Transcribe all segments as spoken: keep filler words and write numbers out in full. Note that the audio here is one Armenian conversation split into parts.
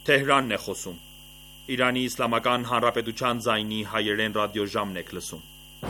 Թեհրանն է խոսում։ Իրանի Իսլամական Հանրապետության ձայնի հայերեն ռադիոժամն եք լսում։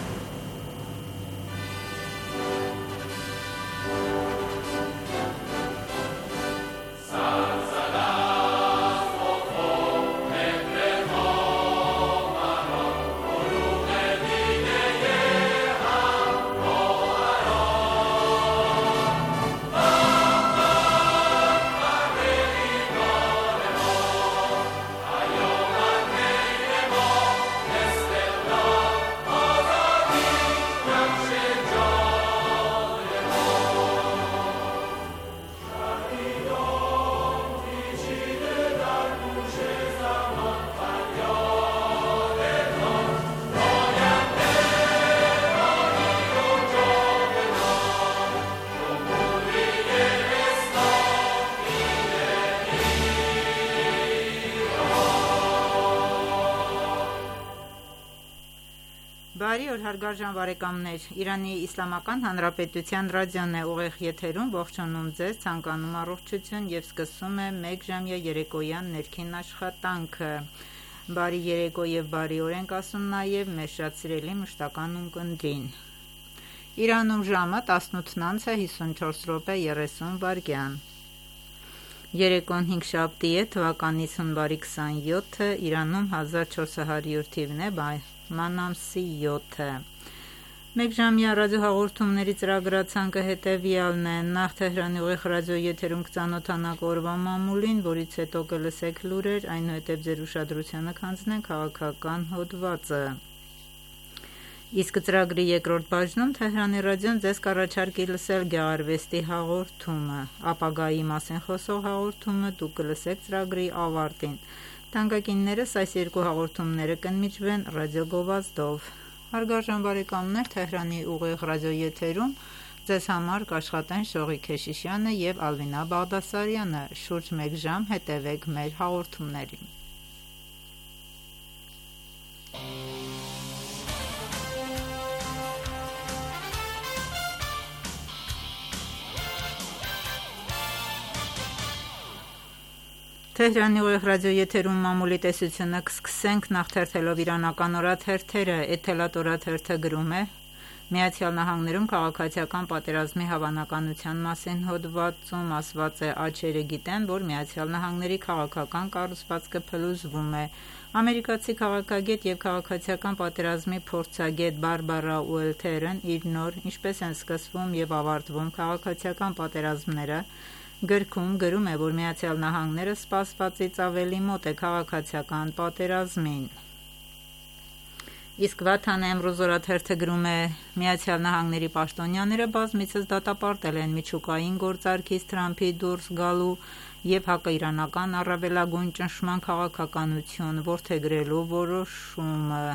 Բարի օր հարգարժան բարեկամներ, Իրանի Իսլամական Հանրապետության ռադիոն է ուղիղ եթերում, ողջունում ձեզ, ցանկանում առողջություն և սկսում է մեկ ժամյա երեկոյան ներքին աշխատանքը։ Բարի երեկո և բարի օր ենք ասում նաև մեր շատ սիրելի մշտական ունկնդրին։ Իրանում ժամը տասնութ հիսունչորս րոպե երեսուն վայրկյան։ Երեկոն հինգշաբթի է, թվականի հունվարի քսանյոթը, Իրանում հազար չորս հարյուր թիվն է, Ման ամսի յոթը։ Մեկ ժամյա ռադիոհաղորդումների ծրագրացանկը հետևյալն է. Նախ Թեհրանի ուղիղ ռադիոեթերում կծանոթանանք օրվա մամուլին, որից հետո կլսեք լուրեր, այնուհետև ձեր ուշադրությանը կհանձնենք քաղաքական հոդվածը։ Իսկ ծրագրի երկրորդ բաժնում Թեհրանի ռադիոն ձեզ կառաջարկի լսել գեղարվեստի հաղորդումը, ապագայի մասին խոսող հաղորդումը դուք կլսեք ծրագրի ավարտին։ Թանկագիններս, այս երկու հաղորդումները կընդմիջվեն ռադիոգովազդով։ Հարգարժան բարեկամներ, Թեհրանի ուղիղ ռադիոեթերում ձեզ համար կաշխատեն Շողիկ Քեշիշյանը և Ալվինա Բաղդասարյանը։ Շուրջ մեկ ժամ հետևեք մեր հաղորդումներին։ Թեհրանի ուղիղ ռադիոեթերում մամուլի տեսությունը կսկսենք նախ թերթելով իրանական օրաթերթերը։ Էթելատ օրաթերթը գրում է. Միացյալ Նահանգներում քաղաքացիական պատերազմի հավանականության մասին հոդվածում ասված է. «Աչերը գիտեն, որ Միացյալ Նահանգների քաղաքական կառուցվածքը փլուզվում է»։ Ամերիկացի քաղաքագետ և քաղաքացիական պատերազմի փորձագետ Բարբարա Ուելթերն իր նոր «Ինչպես են սկսվում և ավարտվում քաղաքացիական պատերազմները» գրքում գրում է, որ Միացյալ Նահանգները սպասվածից ավելի մոտ է քաղաքացիական պատերազմին։ Իսկ Վաթան Էմրոզ օրաթերթը գրում է. Միացյալ Նահանգների պաշտոնյաները բազմիցս դատապարտել են միջուկային գործարքից Թրամփի դուրս գալու և հակաիրանական առավելագույն ճնշման քաղաքականություն որդեգրելու որոշումը։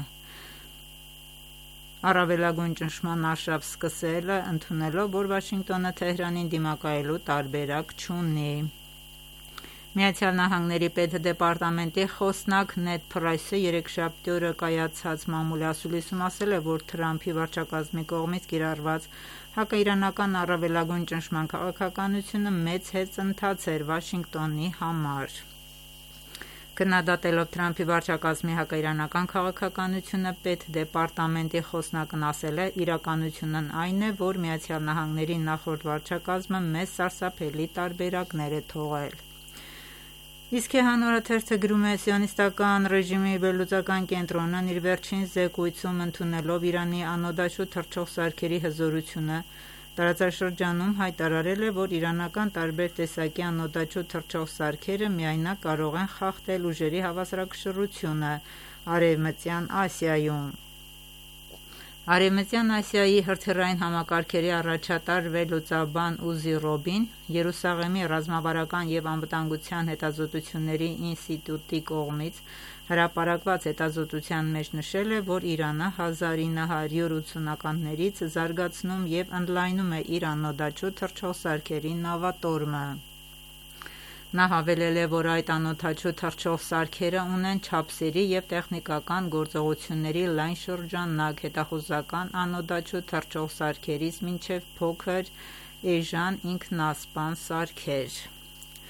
Առավելագույն ճնշման արշավ սկսելը ընդունելով, որ Վաշինգտոնը Թեհրանին դիմակայելու տարբերակ չունի։ Միացյալ Նահանգների պետդեպարտամենտի խոսնակ Նեդ Փրայսը երեքշաբթի օրը կայացած մամուլի ասուլիսում ասել է, որ Թրամփի վարչակազմի կողմից կիրառված հակաիրանական առավելագույն ճնշման քաղաքականությունը մեծ հեծընթաց էր Վաշինգտոնի համար։ Քննադատելով Թրամփի վարչակազմի հակաիրանական քաղաքականությունը, պետդեպարտամենտի խոսնակն ասել է. «Իրականությունն այն է, որ Միացյալ Նահանգների նախորդ վարչակազմը մեծ սարսափելի տարբերակներ է թողել»։ Իսկ Քեհան օրաթերթը գրում է. «Սիոնիստական ռեժիմի վերլուծական կենտրոնն իր վերջին զեկույցում ընդունելով Իրանի անօդաչու թռչող սարքերի հզորությունը տարածաշրջանում հայտարարել է, որ իրանական տարբեր տեսակի անօդաչու թռչող սարքերը միայնակ կարող են խախտել ուժերի հավասարակշռությունը Արևմտյան Ասիայում»։ Արևմտյան Ասիայի հրթիռային համակարգերի առաջատար վերլուծաբան Ուզի Ռոբին Երուսաղեմի ռազմավարական և անվտանգության հետազոտությունների ինստիտուտի կողմից հրապարակված հետազոտության մեջ նշել է, որ Իրանը հազար ինը հարյուր ութսունականներից զարգացնում և ընդլայնում է իր անօդաչու թռչող սարքերի նավատորմը։ Նա հավելել է, որ այդ անօդաչու թռչող սարքերը ունեն չափսերի և տեխնիկական գործողությունների լայն շրջանակ՝ հետախուզական անօդաչու թռչող սարքերից մինչև փոքր էժան ինքնասպան սարքեր։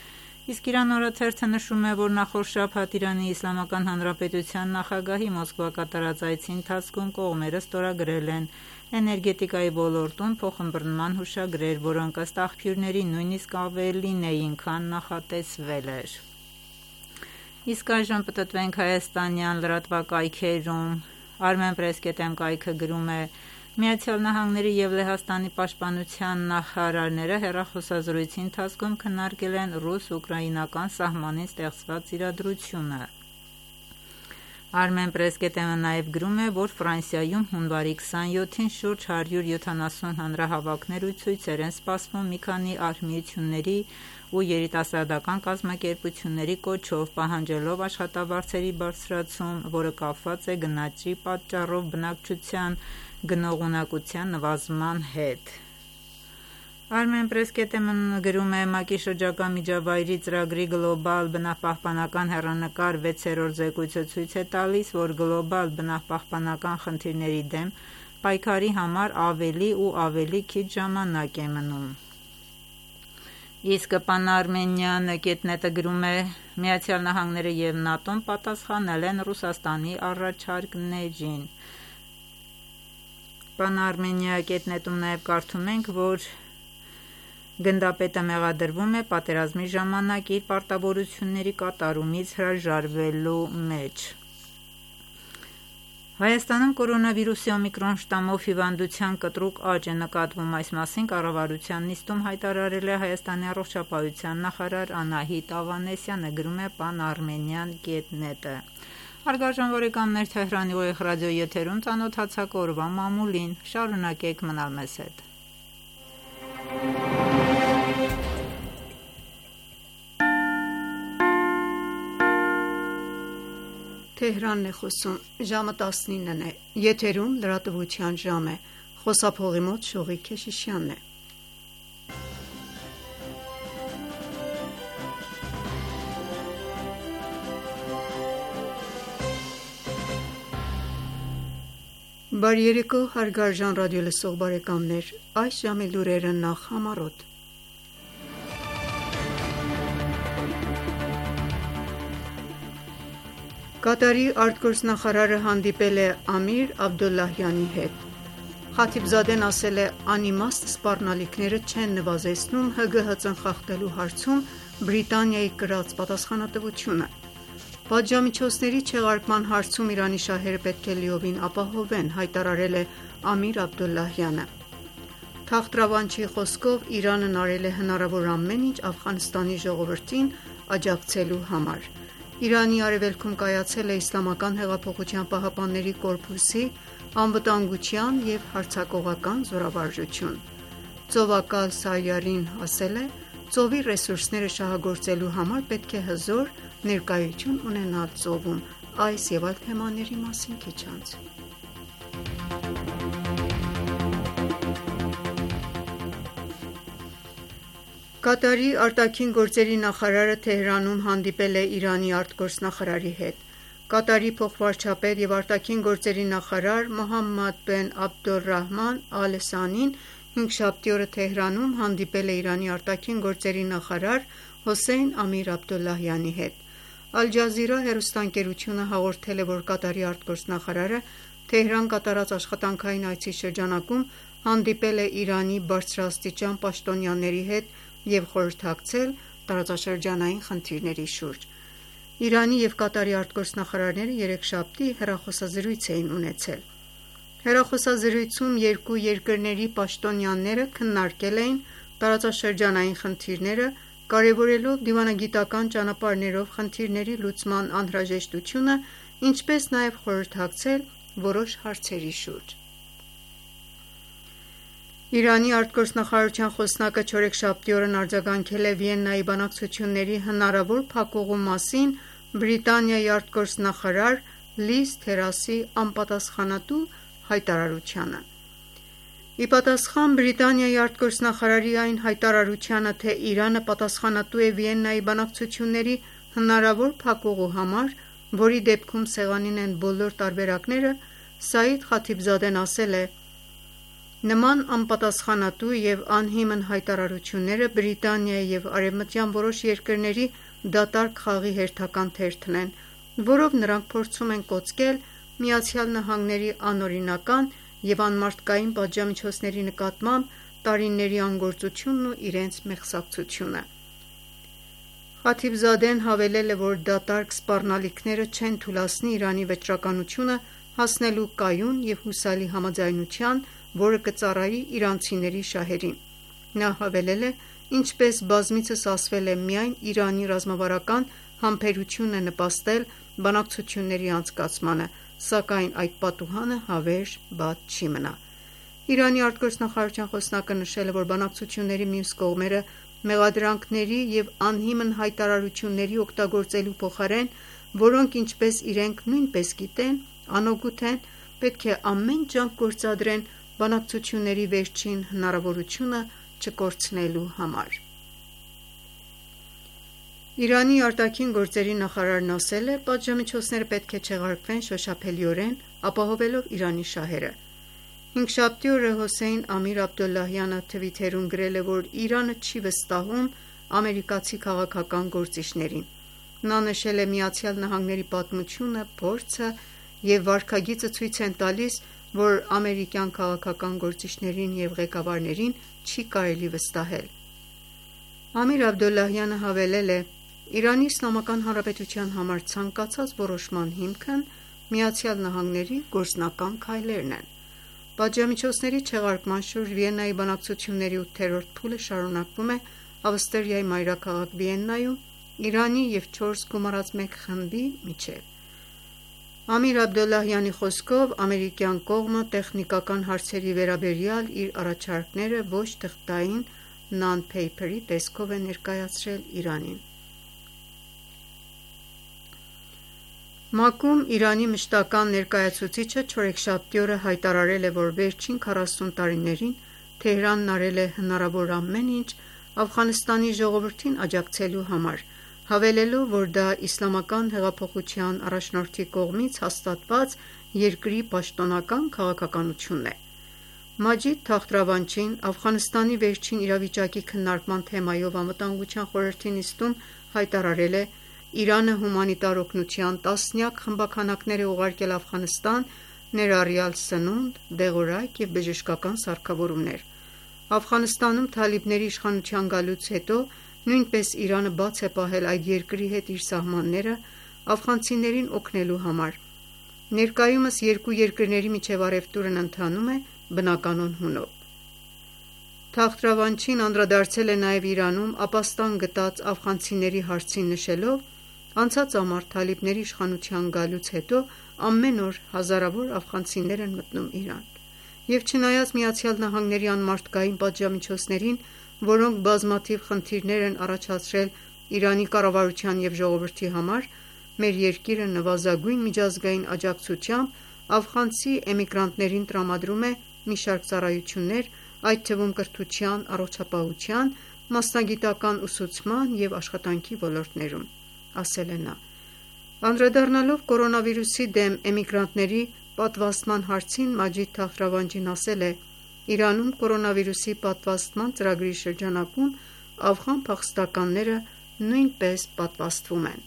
Իսկ Իրան օրաթերթը նշում է, որ նախորդ շաբաթ Իրանի Իսլամական Հանրապետության նախագահի Մոսկվա կատարած այցի ընթացքում կողմերը ստորագրել են էներգետիկայի ոլորտում փոխըմբռնման հուշագրեր, որոնք ըստ աղբյուրների նույնիսկ ավելին էին, քան նախատեսվել էր։ Իսկ այժմ պտտվենք հայաստանյան լրատվակայքերում։ Armenpress.am կայքը գրում է. Միացյալ Նահանգների և Լեհաստանի պաշտպանության նախարարները հեռախոսազրույցի ընթացքում քննարկել են ռուս-ուկրաինական սահմանին ստեղծված իրադրությունը։ Armenpress.am-ը նաև գրում է, որ Ֆրանսիայում հունվարի քսանյոթին շուրջ հարյուր յոթանասուն հանրահավաքներ ու ցույցեր են սպասվում մի քանի արհմիությունների ու երիտասարդական կազմակերպությունների կոչով, պահանջելով աշխատավարձերի բարձրացում, որը կապված է գնաճի պատճառով բնակչության գնողունակության նվազման հետ։ Armenpress.am-ն գրում է. ՄԱԿ-ի շրջակա միջավայրի ծրագրի գլոբալ բնապահպանական հեռանկար վեցերորդ զեկույցը ցույց է տալիս, որ գլոբալ բնապահպանական խնդիրների դեմ պայքարի համար ավելի ու ավելի քիչ ժամանակ է մնում։ Իսկ Pan-Armenian.net-ը գրում է. Միացյալ Նահանգները և ՆԱՏՕ-ն պատասխանել են Ռուսաստանի առաջարկներին։ Pan-Armenia.net-ում նաև կարդում ենք, որ գնդապետը մեղադրվում է պատերազմի ժամանակ իր պարտավորությունների կատարումից հրաժարվելու մեջ։ Հայաստանում կորոնավիրուսի օմիկրոն շտամմով հիվանդության կտրուկ աճ է նկատվում, այս մասին կառավարության նիստում հայտարարել է Հայաստանի առողջապահության նախարար Անահիտ Ավանեսյանը, գրում է Pan-Armenian.net-ը։ Հարգարժան բարեկամներ, Թեհրանի ուղիղ ռադիոյի եթերում ծանոթացաք օրվա մամուլին, շարունակեք մնալ մեզ հետ։ Թեհրանն է խոսում, ժամը տասնինն է, եթերում լրատվության ժամ է, խոսափողի մոտ Շողիկ Քեշիշյանն է։ Բարի երեկո, հարգարժան ռադիոլսող բարեկամներ, այս ժամի լուրերը նախ համառոտ։ Կատարի արտգործնախարարը հանդիպել է Ամիր Աբդոլլահյանի հետ։ Խաթիբզադեն ասել է. անիմաստ սպառնալիքները չեն նվազեցնում Հ Գ Հ ծնխախտելու հարցում Բրիտանիայի կրած պատասխանատվությունը։ Պատժամիջոցների չեղարկման հարցում Իրանի շահերը պետք է լիովին ապահովեն, հայտարարել է Ամիր Աբդոլլահյանը։ Թախտրավանչի խոսքով Իրանն արել է հնարավոր ամեն ինչ Աֆղանստանի ժողովրդին աջակցելու համար։ Իրանի արևելքում կայացել է Իսլամական հեղափոխության պահապանների կորպուսի անվտանգության և հարձակողական զորավարժություն։ Ծովակալ Սայարին ասել է. ծովի ռեսուրսները շահագործելու համար պետք է հզոր ներկայություն ունենալ ծովում։ Այս և այլ թեմաների մասին քիչ անց։ Կատարի արտաքին գործերի նախարարը Թեհրանում հանդիպել է Իրանի արտգործնախարարի հետ։ Կատարի փոխվարչապետ և արտաքին գործերի նախարար Մոհամմադ բեն Աբդոլռահման Ալ Սանին հինգշաբթի օրը Թեհրանում հանդիպել է Իրանի արտաքին գործերի նախարար Հոսեյն Ամիր Աբդոլլահյանի հետ։ Ալ-Ջազիրա հեռուստաընկերությունը հաղորդել է, որ Կատարի արտգործնախարարը Թեհրան կատարած աշխատանքային այցի շրջանակում հանդիպել է Իրանի բարձրաստիճան պաշտոնյաների հետ և խորհրդակցել տարածաշրջանային խնդիրների շուրջ։ Իրանի և Կատարի արտգործնախարարները երեքշաբթի հեռախոսազրույց էին ունեցել։ Հեռախոսազրույցում երկու երկրների պաշտոնյաները քննարկել էին տարածաշրջանային խնդիրները, կարևորելով դիվանագիտական ճանապարհներով խնդիրների լուծման անհրաժեշտությունը, ինչպես նաև խորհրդակցել որոշ հարցերի շուրջ։ Իրանի արտգործնախարարության խոսնակը չորեքշաբթի օրն արձագանքել է Վիեննայի բանակցությունների հնարավոր փակուղու մասին Բրիտանիայի արտգործնախարար Լիզ Թերասի անպատասխանատու հայտարարությանը։ Ի պատասխան Բրիտանիայի արտգործնախարարի այն հայտարարությանը, թե Իրանը պատասխանատու է Վիեննայի բանակցությունների հնարավոր փակուղու համար, որի դեպքում սեղանին են բոլոր տարբերակները, Սաիդ Խաթիբզադեն ասել է. Նման անպատասխանատու և անհիմն հայտարարությունները Բրիտանիայի և արևմտյան որոշ երկրների դատարկ խաղի հերթական թերթն են, որով նրանք փորձում են կոծկել ԱՄՆ-ի անօրինական և անմարդկային պատժամիջոցների նկատմամբ տարիների անգործությունն ու իրենց մեղսակցությունը: Խաթիբզադեն հավելել է, որ դատարկ սպառնալիքները չեն թուլացնի Իրանի վճռականությունը հասնելու կայուն և հուսալի համաձայնության, որը կծառայի իրանցիների շահերին: Նա հավելել է. «Ինչպես բազմիցս ասվել է, միայն Իրանի ռազմավարական համբերությունն է նպաստել բանակցությունների անցկացմանը, սակայն այդ պատուհանը հավերժ բաց չի մնա»: Իրանի արտգործնախարարության խոսնակը նշել է, որ բանակցությունների մյուս կողմերը մեղադրանքների և անհիմն հայտարարությունների օգտագործելու փոխարեն, որոնք ինչպես իրենք նույնպես գիտեն, անօգուտ են, պետք է ամեն ջանք գործադրեն բանակցությունների վերջին հնարավորությունը չկորցնելու համար: Իրանի արտաքին գործերի նախարարն ասել է. «Պատժամիջոցները պետք է չեղարկվեն շոշափելիորեն, ապահովելով Իրանի շահերը»: Հինգշաբթի օրը Հոսեյն Ամիր Աբդոլլահյանը թվիթերում գրել է, որ Իրանը չի վստահում ամերիկացի քաղաքական գործիչներին: Նա նշել է. «ԱՄՆ-ի պատմությունը, փորձը և վարքագիծը ցույց են տալիս, որ ամերիկյան քաղաքական գործիչներին և ղեկավարներին չի կարելի վստահել»: Ամիր Աբդոլլահյանը հավելել է. «Իրանի Իսլամական Հանրապետության համար ցանկացած որոշման հիմքն ԱՄՆ-ի գործնական քայլերն են»: Պատժամիջոցների չեղարկման շուրջ Վիեննայի բանակցությունների ութերորդ փուլը շարունակվում է Ավստրիայի մայրաքաղաք Վիեննայում Իրանի և չորս գումարած մեկ խմբի միջև: Ամիր Աբդոլլահյանի խոսքով, ամերիկյան կողմը տեխնիկական հարցերի վերաբերյալ իր առաջարկները ոչ թղթային non-paper տեսքով է ներկայացրել Իրանին: ՄԱԿ-ում Իրանի մշտական ներկայացուցիչը չորեքշաբթի օրը հայտարարել է, որ վերջին քառասուն տարիներին Թեհրանն արել է հնարավոր ամեն ինչ Աֆղանստանի ժողովրդին աջակցելու համար, հավելելով, որ դա իսլամական հեղափոխության առաջնորդի կողմից հաստատված երկրի պաշտոնական քաղաքականությունն է: Մաջիդ Թախտ Ռավանչին Աֆղանստանի վերջին իրավիճակի քննարկման թեմայով Անվտանգության խորհրդի նիստում հայտարարել է. «Իրանը հումանիտար օգնության տասնյակ խմբաքանակներ է ուղարկել Աֆղանստան, ներառյալ սնունդ, դեղորայք և բժշկական սարքավորումներ: Աֆղանստանում թալիբների իշխանության գալուց հետո նույնպես Իրանը բաց է պահել այդ երկրի հետ իր սահմանները աֆղանցիներին օգնելու համար: Ներկայումս երկու երկրների միջև առևտուրն ընթանում է բնականոն հունով»: Թախտ Ռավանչին անդրադարձել է նաև Իրանում ապաստան գտած աֆղանցիների հարցին, նշելով. «Անցած ամառ թալիբների իշխանության գալուց հետո ամեն օր հազարավոր աֆղանցիներ են մտնում Իրան: Եվ չնայած ԱՄՆ-ի անմարդկային պատժամիջոցներին, որոնք բազմաթիվ խնդիրներ են առաջացրել Իրանի կառավարության և ժողովրդի համար, մեր երկիրը նվազագույն միջազգային աջակցությամբ աֆղանցի էմիգրանտներին տրամադրում է մի շարք ծառայություններ, այդ թվում կրթության, առողջապահության, մասնագիտական ուսուցման և աշխատանքի ոլորտներում»: ասել է նա: Անդրադառնալով կորոնավիրուսի դեմ էմիգրանտների պատվաստման հարցին, Մաջիդ Թախտ Ռավանչին ասել է. «Իրանում կորոնավիրուսի պատվաստման ծրագրի շրջանակում աֆղան փախստականները նույնպես պատվաստվում են»: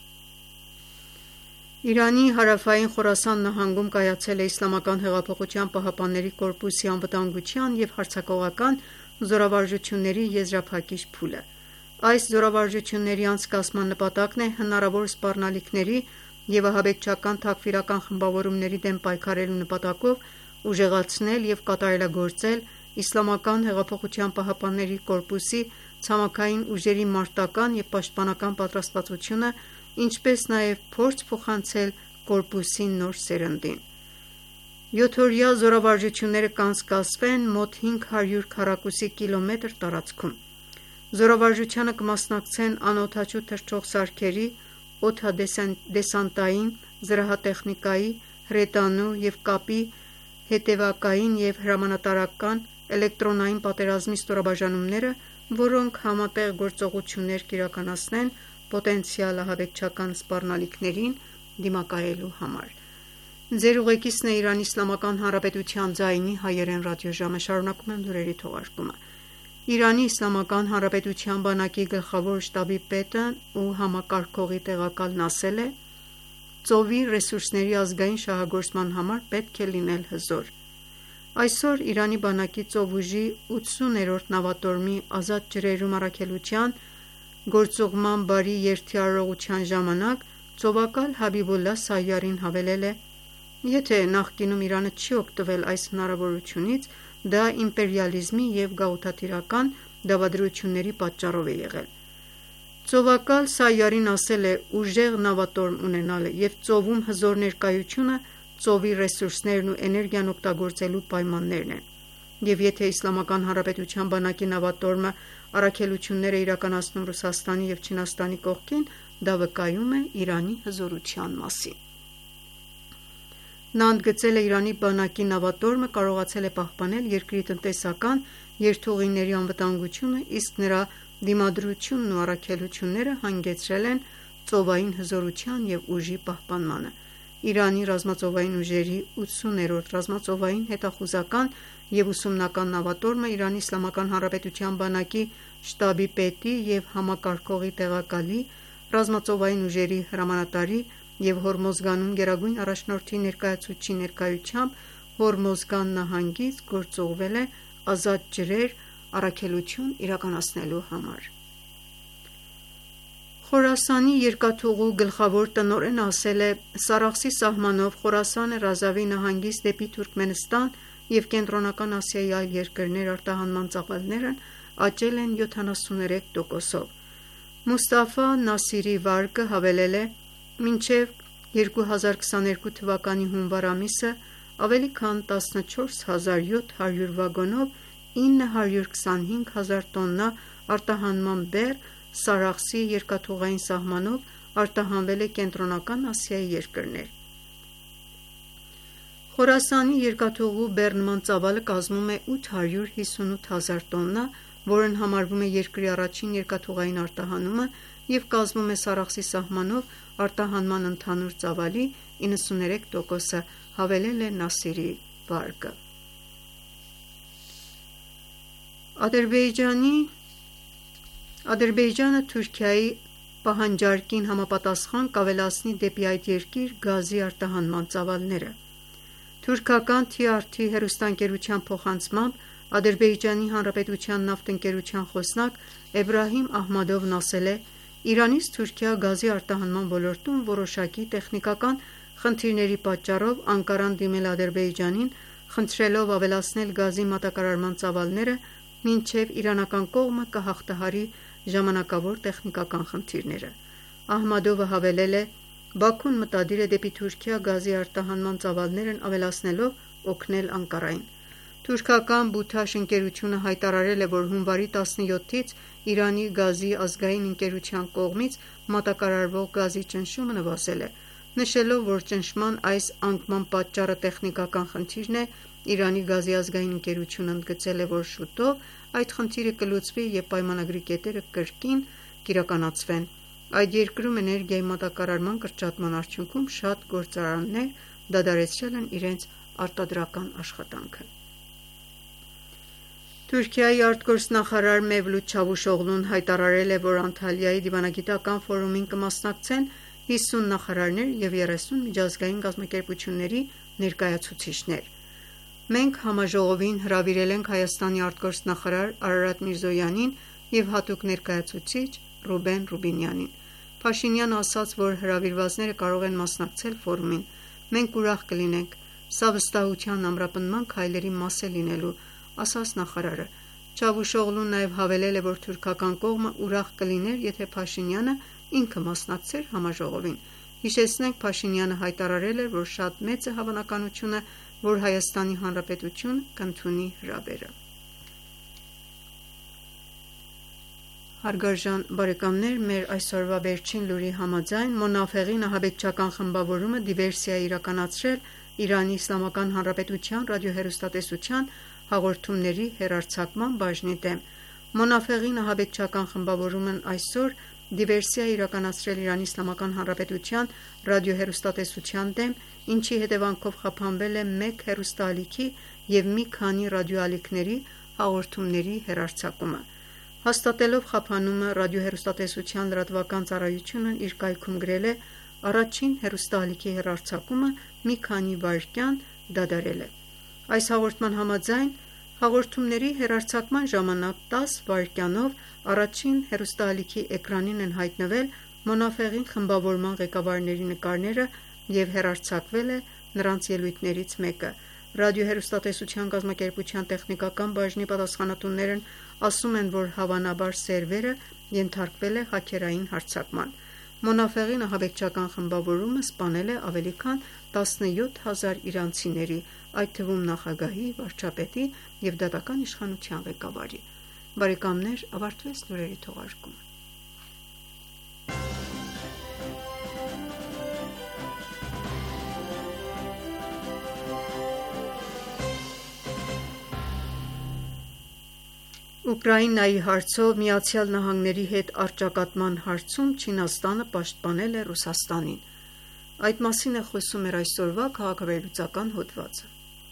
Իրանի հարավային Խորասան նահանգում կայացել է Իսլամական հեղափոխության պահապանների կորպուսի անվտանգության և հարձակողական զորավարժությունների եզրափակիչ փուլը: Այս զորավարժությունների անցկացման նպատակն է հնարավոր սպառնալիքների և ահաբեկչական թաքֆիրական խմբավորումների դեմ պայքարելու նպատակով ուժեղացնել և կատարելագործել Իսլամական հեղափոխության պահապանների կորպուսի ցամաքային ուժերի մարտական և պաշտպանական պատրաստվածությունը, ինչպես նաև փորձ փոխանցել կորպուսի նոր սերնդին: Յոթօրյա զորավարժությունները կանցկացվեն մոտ հինգ հարյուր քառակուսի կիլոմետր տարածքում: Զորավարժությանը կմասնակցեն անօդաչու թռչող սարքերի, օդադեսանտային, զրահատեխնիկայի, հրետանու և կապի, հետևակային և հրամանատարական, էլեկտրոնային պատերազմի ստորաբաժանումները, որոնք համատեղ գործողություններ կիրականացնեն պոտենցիալ ահաբեկչական սպառնալիքներին դիմակայելու համար: Ձեր ուղեկիցն է Իրանի Իսլամական Հանրապետության ձայնի հայերեն ռադիոժամը, շարունակում եմ լուրերի թողարկումը։ Իրանի Իսլամական Հանրապետության բանակի գլխավոր շտաբի պետն ու համակարգողի տեղակալն ասել է. «Ծովի ռեսուրսների ազգային շահագործման համար պետք է լինել հզոր»։ Այսօր Իրանի բանակի ծովուժի ութսուներորդ նավատորմի ազատ ջրերում առաքելության գործուղման բարի երթի ժամանակ ծովակալ Հաբիբոլլահ Սայարին հավելել է. «Եթե նախկինում Իրանը չի օգտվել այս հնարավորությունից, դա իմպերիալիզմի և գաղութատիրական դավադրությունների պատճառով է եղել»։ Ծովակալ Սայարին ասել է. «Ուժեղ նավատորմ ունենալը և ծովում հզոր ներկայությունը ծովի ռեսուրսներն ու էներգիան օգտագործելու պայմաններն են, և եթե Իսլամական Հանրապետության բանակի նավատորմը առաքելություններ է իրականացնում Ռուսաստանի և Չինաստանի կողքին, դա վկայում է Իրանի հզորության մասին»։ Նա ընդգծել է Իրանի բանակի նավատորմը կարողացել է պահպանել երկրի տնտեսական երթուղիների անվտանգությունը, իսկ նրա դիմադրությունն ու առաքելությունները հանգեցրել են ծովային հզորության և ուժի պահպանմանը։ Իրանի ռազմածովային ուժերի ութսուներորդ ռազմածովային հետախուզական և ուսումնական նավատորմը Իրանի Իսլամական Հանրապետության բանակի շտաբի պետի և համակարգողի տեղակալի, ռազմածովային ուժերի հրամանատարի և Հորմոզգանում գերագույն առաջնորդի ներկայացուցչի ներկայությամբ Հորմոզգան նահանգից գործուղվել է ազատ ջրեր առաքելություն իրականացնելու համար։ Խորասանի երկաթուղու գլխավոր տնօրենը ասել է. «Սարախսի սահմանով Խորասանը Ռազավի նահանգից դեպի Թուրքմենստան և Կենտրոնական Ասիայի այլ երկրներ արտահանման ծավալներն աճել են յոթանասուներեք տոկոսով»։ Մուստաֆա Նասիրի վարկը հավելել է. «Մինչև երկու հազար քսաներկու թվականի հունվար ամիսը ավելի քան տասնչորս հազար յոթ հարյուր վագոնով ինը հարյուր քսանհինգ հազար տոննա արտահանման բեռ Սարախսի երկաթուղային սահմանով արտահանվել է Կենտրոնական Ասիայի երկրներ»։ Խորասանի երկաթուղու բեռնման ծավալը կազմում է ութ հարյուր հիսունութ հազար տոննա, որն համարվում է երկրի առաջին երկաթուղային արտահանումը և կազմում է Սարախսի սահմանով արտահանման ընդհանուր ծավալի իննսուներեք տոկոսը, հավելել է Նասիրի վարկը։ Ադրբեջանը Թուրքիայի պահանջարկին համապատասխան կավելացնի դեպի այդ երկիր գազի արտահանման ծավալները։ Թուրքական Թի Ար Թի հեռուստաընկերության փոխանցմամբ Ադրբեջանի Հանրապետության նավթընկերության խոսնակ Էբրահիմ Ահմադովն ասել է. «Իրանից Թուրքիա գազի արտահանման ոլորտում որոշակի տեխնիկական խնդիրների պատճառով Անկարան դիմել է Ադրբեջանին, խնդրելով ավելացնել գազի մատակարարման ծավալները, մինչև իրանական կողմը կհաղթահարի ժամանակավոր տեխնիկական խնդիրները»։ Ահմադովը հավելել է. «Բաքուն մտադիր է դեպի Թուրքիա գազի արտահանման ծավալներն ավելացնելով օգնել Անկարային»։ Թուրքական Բութաշ ընկերությունը հայտարարել է, որ հունվարի տասնյոթից Իրանի գազի ազգային ընկերության կողմից մատակարարվող գազի ճնշումը նվազել է։ Նշելով, որ ճնշման այս անկման պատճառը տեխնիկական խնդիրն է, Իրանի գազի ազգային ընկերությունը ընդգծել է, որ շուտով այդ խնդիրը կլուծվի և պայմանագրի կետերը կրկին կիրականացվեն։ Այդ երկրում էներգիայի մատակարարման կրճատման արդյունքում շատ գործարաններ դադարեցրել են իրենց արտադրական աշխատանքը։ Թուրքիայի արտգործնախարար Մևլութ Չավուշօղլուն հայտարարել է, որ Անտալիայի դիվանագիտական ֆորումին կմասնակցեն հիսուն նախարարներ և երեսուն միջազգային կազմակերպությունների ներկայացուցիչներ։ «Մենք համաժողովին հրավիրել ենք Հայաստանի արտգործնախարար Արարատ Միրզոյանին և հատուկ ներկայացուցիչ Ռուբեն Ռուբինյանին»։ Փաշինյանը ասաց, որ հրավիրվածները կարող են մասնակցել ֆորումին։ «Մենք ուրախ կլինենք, սա վստահության ամրապնդման քայլերի մաս է լինելու», ասաց նախարարը։ Չավուշօղլուն նաև հավելել է, որ թուրքական կողմը ուրախ կլիներ, եթե Փաշինյանը ինքը մասնակցեր համաժողովին։ Հիշեցնենք, Փաշինյանը հայտարարել էր, որ շատ մեծ է հավանականությունը, որ Հայաստանի Հանրապետությունը կընդունի հրավերը։ Հարգարժան բարեկամներ, մեր այսօրվա վերջին լուրի համաձայն Մոնաֆեղին ահաբեկչական խմբավորումը դիվերսիա է իրականացրել Իրանի Իսլամական Հանրապետության ռադիոհեռուստատեսության հաղորդումների հեռարձակման բաժնի դեմ։ Մոնաֆեղին ահաբեկչական խմբավորումն այսօր դիվերսիա է իրականացրել Իրանի Իսլամական Հանրապետության ռադիոհեռուստատեսության դեմ ինչի հետևանքով խափանվել է մեկ հեռուստաալիքի և մի քանի ռադիոալիքների հաղորդումների հեռարձակումը։ Հաստատելով խափանումը, Ռադիոհեռուստատեսության լրատվական ծառայությունն իր կայքում գրել է. «Առաջին հեռուստաալիքի հեռարձակումը մի քանի վայրկյան դադարել է»։ Այս հաղորդման համաձայն, հաղորդումների հեռարձակման ժամանակ տասը վայրկյանով առաջին հեռուստաալիքի էկրանին են հայտնվել Մոնաֆեղին խմբավորման ղեկավարների նկարները և հեռարձակվել է նրանց ելույթներից մեկը։ Ռադիոհեռուստատեսության կազմակերպության տեխնիկական բաժնի պատասխանատուներն ասում են, որ հավանաբար սերվերը ենթարկվել է հաքերային հարձակման։ Մոնաֆեղին ահաբեկչական խմբավորումը սպանել է ավելի քան տասնյոթ հազար իրանցիների, այդ թվում նախագահի, վարչապետի և դատական իշխանության ղեկավարի։ Բարեկամներ, ավարտվեց լուրերի թողարկումը։ Ուկրաինայի հարցով ԱՄՆ-ի հետ առճակատման հարցում Չինաստանը պաշտպանել է Ռուսաստանին։ Այդ մասին է խոսում մեր այսօրվա քաղաքավերլուծական հոդվածը։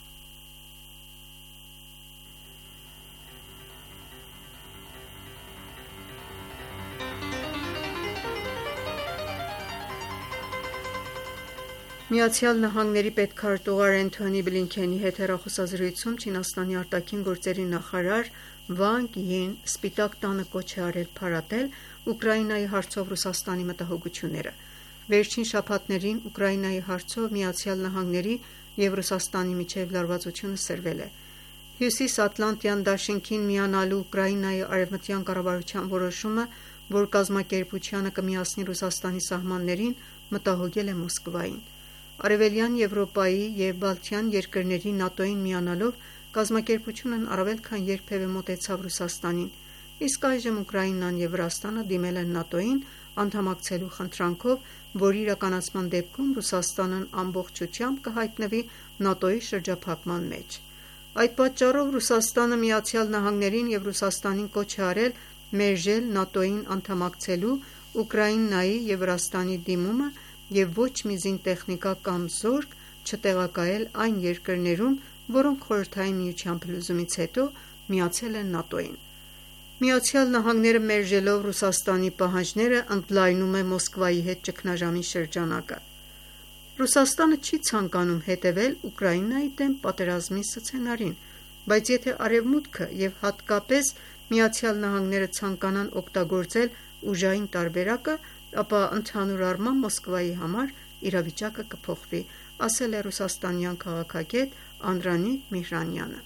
ԱՄՆ-ի պետքարտուղար Էնթոնի Բլինքենի հետ հեռախոսազրույցում Չինաստանի արտաքին գործերի նախարար Վանգ Յին Սպիտակ տանը կոչ է արել փարատել Ուկրաինայի հարցով Ռուսաստանի մտահոգությունները։ Վերջին շաբաթներին Ուկրաինայի հարցով ԱՄՆ-ի և Ռուսաստանի միջև լարվածությունը սրվել է։ Հյուսիսատլանտյան դաշինքին միանալու Ուկրաինայի արևմտյան կառավարության որոշումը, որ կազմակերպությանը կմիացնի Ռուսաստանի սահմաններին, մտահոգել է Մոսկվային։ Արևելյան Եվրոպայի և Բալթյան երկրների ՆԱՏՕ-ին միանալով կազմակերպությունն առավել քան երբևէ մոտեցավ Ռուսաստանին, իսկ այժմ Ուկրաինան և Վրաստանը դիմել են ՆԱՏՕ-ին անդամակցելու խնդրանքով, որի իրականացման դեպքում Ռուսաստանն ամբողջությամբ կհայտնվի ՆԱՏՕ-ի շրջափակման մեջ։ Այդ պատճառով Ռուսաստանը ԱՄՆ-ին և Ռուսաստանին կոչ է արել մերժել ՆԱՏՕ-ին անդամակցելու Ուկրաինայի և Վրաստանի դիմումը և ոչ մի զինտեխնիկա կամ զորք չտեղակայել այն երկրներում, որոնք Խորհրդային Միության փլուզումից հետո միացել են ՆԱՏՕ-ին։ ԱՄՆ-ը մերժելով Ռուսաստանի պահանջները ընդլայնում է Մոսկվայի հետ ճգնաժամի շրջանակը։ Ռուսաստանը չի ցանկանում հետևել Ուկրաինայի դեմ պատերազմի սցենարին, բայց եթե Արևմուտքը և հատկապես ԱՄՆ-ը ցանկանան օգտագործել ուժային տարբերակը, ապա ընդհանուր առմամբ Մոսկվայի համար իրավիճակը կփոխվի, ասել է ռուսաստանյան քաղաքագետ Անդրանիկ Միհրանյանը։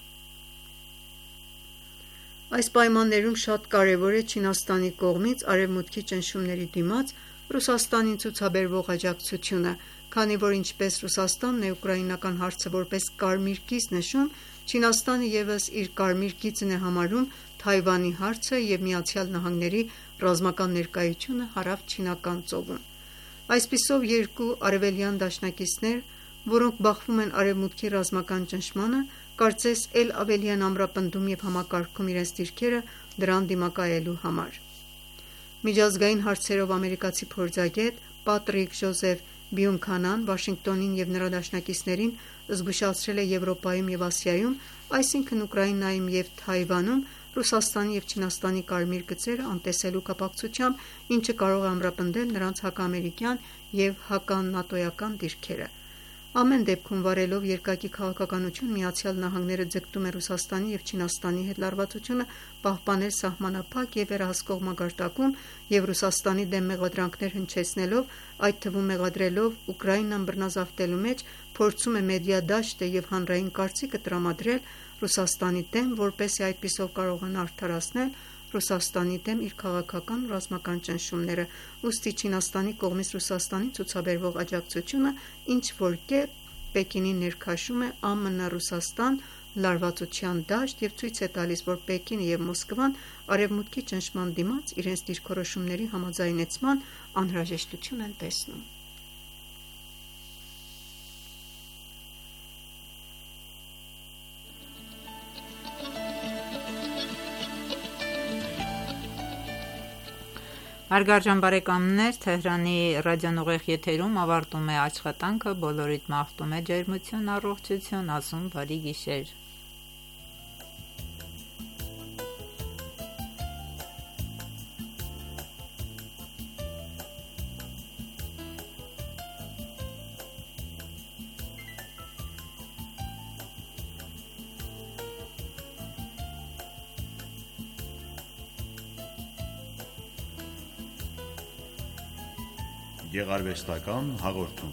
Այս պայմաններում շատ կարևոր է Չինաստանի կողմից Արևմուտքի ճնշումների դիմաց Ռուսաստանին ցուցաբերվող աջակցությունը, քանի որ ինչպես Ռուսաստանն է ուկրաինական հարցը որպես կարմիր կից նշում, Չինաստանը ևս իր կարմիր կիծն է համարում Թայվանի հարցը և ԱՄՆ-ի ռազմական ներկայությունը Հարավչինական ծովում։ Այսպիսով, երկու արևելյան դաշնակիցներ, որոնք բախվում են Արևմուտքի ռազմական ճնշմանը, կարծես էլ ավելի են ամրապնդում և համակարգում իրենց դիրքերը դրան դիմակայելու համար։ Միջազգային հարցերով ամերիկացի փորձագետ Պատրիկ Ջոզեֆ Բյունքանան Վաշինգտոնին և նրա դաշնակիցներին զգուշացրել է Եվրոպայում և Ասիայում, այսինքն Ուկրաինայում և Թայվանում Ռուսաստանի և Չինաստանի կարմիր գծերը անտեսելու կապակցությամբ, ինչը կարող է ամրապնդել նրանց հակաամերիկյան և հականատոյական դիրքերը։ Ամեն դեպքում, վարելով երկակի քաղաքականություն, ԱՄՆ-ը ձգտում է Ռուսաստանի և Չինաստանի հետ լարվածությունը պահպանել սահմանափակ և վերահսկող մակարդակում և Ռուսաստանի դեմ մեղադրանքներ հնչեցնելով, այդ թվում մեղադրելով Ուկրաինան բռնազավթելու մեջ, փորձում է մեդիա դաշտը և հանրային կարծիքը տրամադրել Ռուսաստանի դեմ, որպեսզի այդպիսով կարողանա արդարացնել Ռուսաստանի դեմ իր քաղաքական ու ռազմական ճնշումները, ուստի Չինաստանի կողմից Ռուսաստանին ցուցաբերվող աջակցությունը ինչ-որ կերպ Պեկինին ներքաշում է ԱՄՆ-Ռուսաստան լարվածության դաշտ և ցույց է տալիս, որ Պեկինը և Մոսկվան Արևմուտքի ճնշման դիմաց իրենց դիրքորոշումների համաձայնեցման անհրաժեշտություն են տեսնում։ Հարգարժան բարեկամներ, Թեհրանի ռադիոնուղեղ եթերում ավարտում է աշխատանքը, բոլորիդ մաղթում է ջերմություն, առողջություն, ասում բարի գիշեր։ Գեղարվեստական հաղորդում։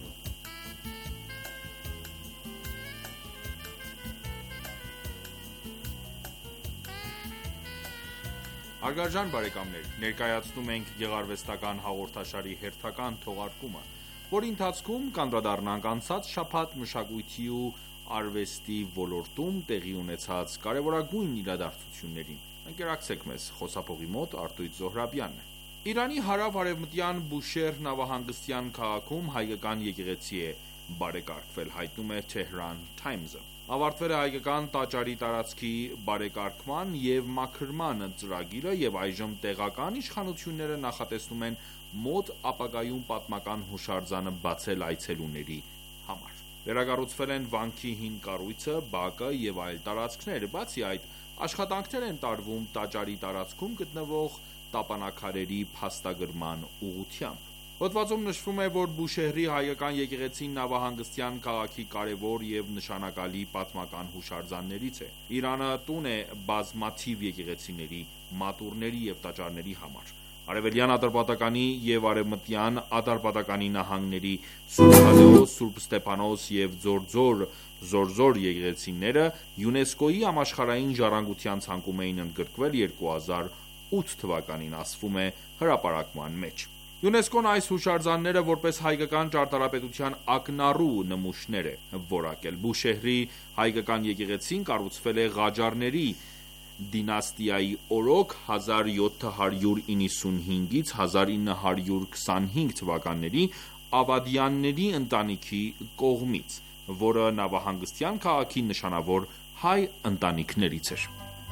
Հարգարժան բարեկամներ, ներկայացնում ենք գեղարվեստական հաղորդաշարի հերթական թողարկումը, որի ընթացքում կանդրադառնանք անցած շաբաթ մշակույթի ու արվեստի ոլորտում տեղի ունեցած կարևորագույն իրադարձություններին։ Ընկերակցեք մեզ, խոսափողի մոտ Արտույտ Զոհրաբյանն է։ Իրանի հարավ-արևմտյան Բուշեհր նավահանգստյան քաղաքում հայկական եկեղեցի է բարեկարգվել, հայտնում է Tehran Times-ը։ Ավարտվել է հայկական տաճարի տարածքի բարեկարգման և մաքրման ծրագիրը և այժմ տեղական իշխանությունները նախատեսնում են մոտ ապագայում պատմական հուշարձանը բացել այցելուների համար։ Վերակառուցվել են վանքի հին կառույցը, բակը և այլ տարածքներ, բացի այդ, աշխատանքներ են տարվում տաճարի տարածքում գտնվող տապանաքարերի փաստագրման ուղղությամբ։ Հոդվածում նշվում է, որ Բուշեհրի հայկական եկեղեցին նավահանգստյան քաղաքի կարևոր և նշանակալի պատմական հուշարձաններից է։ Իրանը տուն է բազմաթիվ եկեղեցիների, մատուռների և տաճարների համար։ Արևելյան Ատրպատականի և Արևմտյան Ատրպատականի նահանգների Սուրբ Թադեոս, Սուրբ Ստեփանոս և Ձորձոր Զորզոր եկեղեցիները ՅՈՒՆԵՍԿՕ-ի համաշխարհային ժառանգության ցանկում էին ընդգրկվել երկու հազար ութ թվականին, ասվում է հրապարակման մեջ։ ՅՈՒՆԵՍԿՕ-ն այս հուշարձանները որպես հայկական ճարտարապետության ակնառու նմուշներ է որակել։ Բուշեհրի հայկական եկեղեցին կառուցվել է Ղաջարների դինաստիայի օրոք հազար յոթ հարյուր իննսունհինգից հազար ինը հարյուր քսանհինգ թվականների Ավադյանների ընտանիքի կողմից, որը նավահանգստյան քաղաքի նշանավոր հայ ընտանիքներից էր։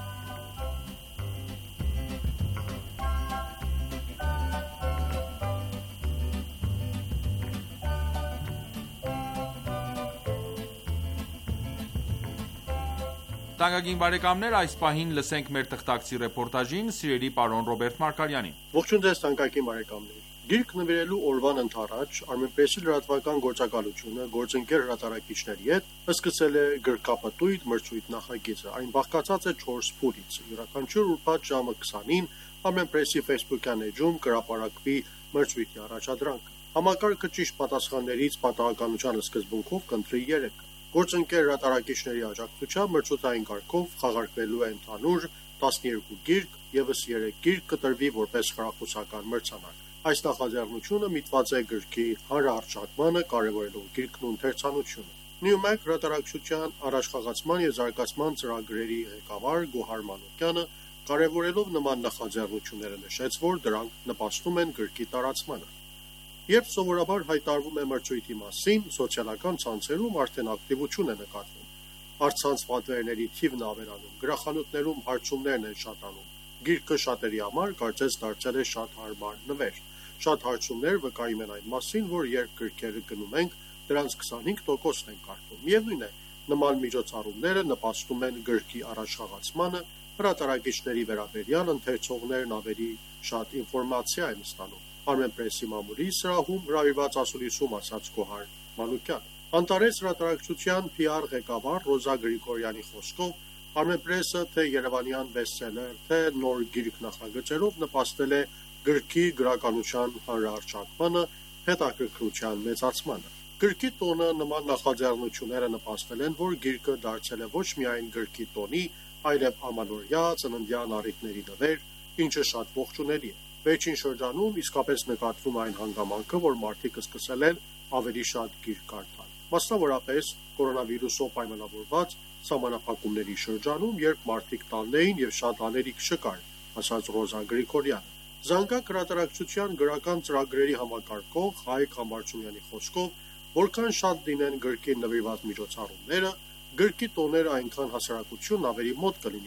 Թանկագին բարեկամներ, այս պահին լսենք մեր թղթակցի ռեպորտաժին, սիրելի պարոն Ռոբերտ Մարգարյանին։ Ողջույն ձեզ թանկագին բարեկամներ։ Գիրք նվիրելու օրվան ընթառաջ Armenpress-ի լրատվական գործակալությունը գործընկեր հրատարակիչների հետ սկսել է գրքապտույտ մրցույթ նախագիծը։ Այն բաղկացած է չորս փուլից։ Յուրաքանչյուր ուրբաթ ժամը քսանին Armenpress-ի Facebook-յան էջում կհրապարակվի մրցույթի առաջադրանքը։ Համակարգը ճիշտ պատասխաններից պատահականության սկզբունքով կընտրի երեք։ Գործընկեր հրատարակիչների աջակցությամբ մրցութային կարգով խաղարկվելու է ընդհանուր տասներկու գիրք, ևս երեք գիրք կտրվի որպես խրախուսական մրցանակ։ Այս նախաձեռնությունը միտված է գրքի հանրահռչակմանը, կարևորելով գիրքն ու ընթերցանությունը։ Նյումեկ հրատարակչության առաջխաղացման և զարգացման ծրագրերի ղեկավար Գոհար Մանուկյանը կարևորելով նման նախաձեռնությունները նշեց, որ դրանք նպաստում են գրքի տարածմանը։ Երբ սովորաբար հայտարարվում է մրցույթի մասին, սոցիալական ցանցերում արդեն ակտիվություն է նկատվում։ Առցանց պատվերների թիվն ավելանում, գրախանութներում հարցումներն են շատանում։ Գիրքը շատերի համար կարծես դարձել է շատ հարմար նվեր։ Շատ հարցումներ վկայում են այն մասին, որ երբ գրքերը գնում ենք, դրանց քսանհինգ տոկոսն են կարդում։ Միևնույն է, նման միջոցառումները նպաստում են գրքի առաջխաղացմանը, հրատարակիչների վերաբերյալ ընթերցողներն ավելի շատ ինֆորմացիա են ստանում։ Armenpress-ի մամուլի սրահում հրավիրված ասուլիսում ասաց Գոհար Մանուկյան։ Անտարես հրատարակչության Փի Ար ղեկավար Ռոզա Գրիգորյանի խոսքով Armenpress-ը թե երևանյան բեսթսելեր, թե նոր գիրք նախագծերով նպաստել է գրքի գրականության հանրահռչակմանը, հետաքրքրության մեծացմանը։ Գրքի տոնը նման նախաձեռնությունները նպաստել են, որ գիրքը դարձել է ոչ միայն գրքի տոնի, այլև ամանորյա ծննդյան առիթների նվեր, ինչը շատ ողջունելի է։ Վերջին շրջանում իսկապես նկատվում այն հանգամանքը, որ մարդիկ սկսել են ավելի շատ գիրք կարդալ։ Մասնավորապես կորոնավիրուսով պայմանավորված սահմանափակումների շրջանում, երբ մարդիկ տանն էին եւ շատ անելիք չկար, ասաց Ռոզա Գրիգորյանը։ Զանգակ հրատարակչության գրական ծրագրերի համակարգող Հայկ Համբարձումյանի խոսքով, որքան շատ լինեն գրքին նվիրված միջոցառումները, գրքի տոները այնքան հասարակությունն ավելի մոտ կլինի գրքին։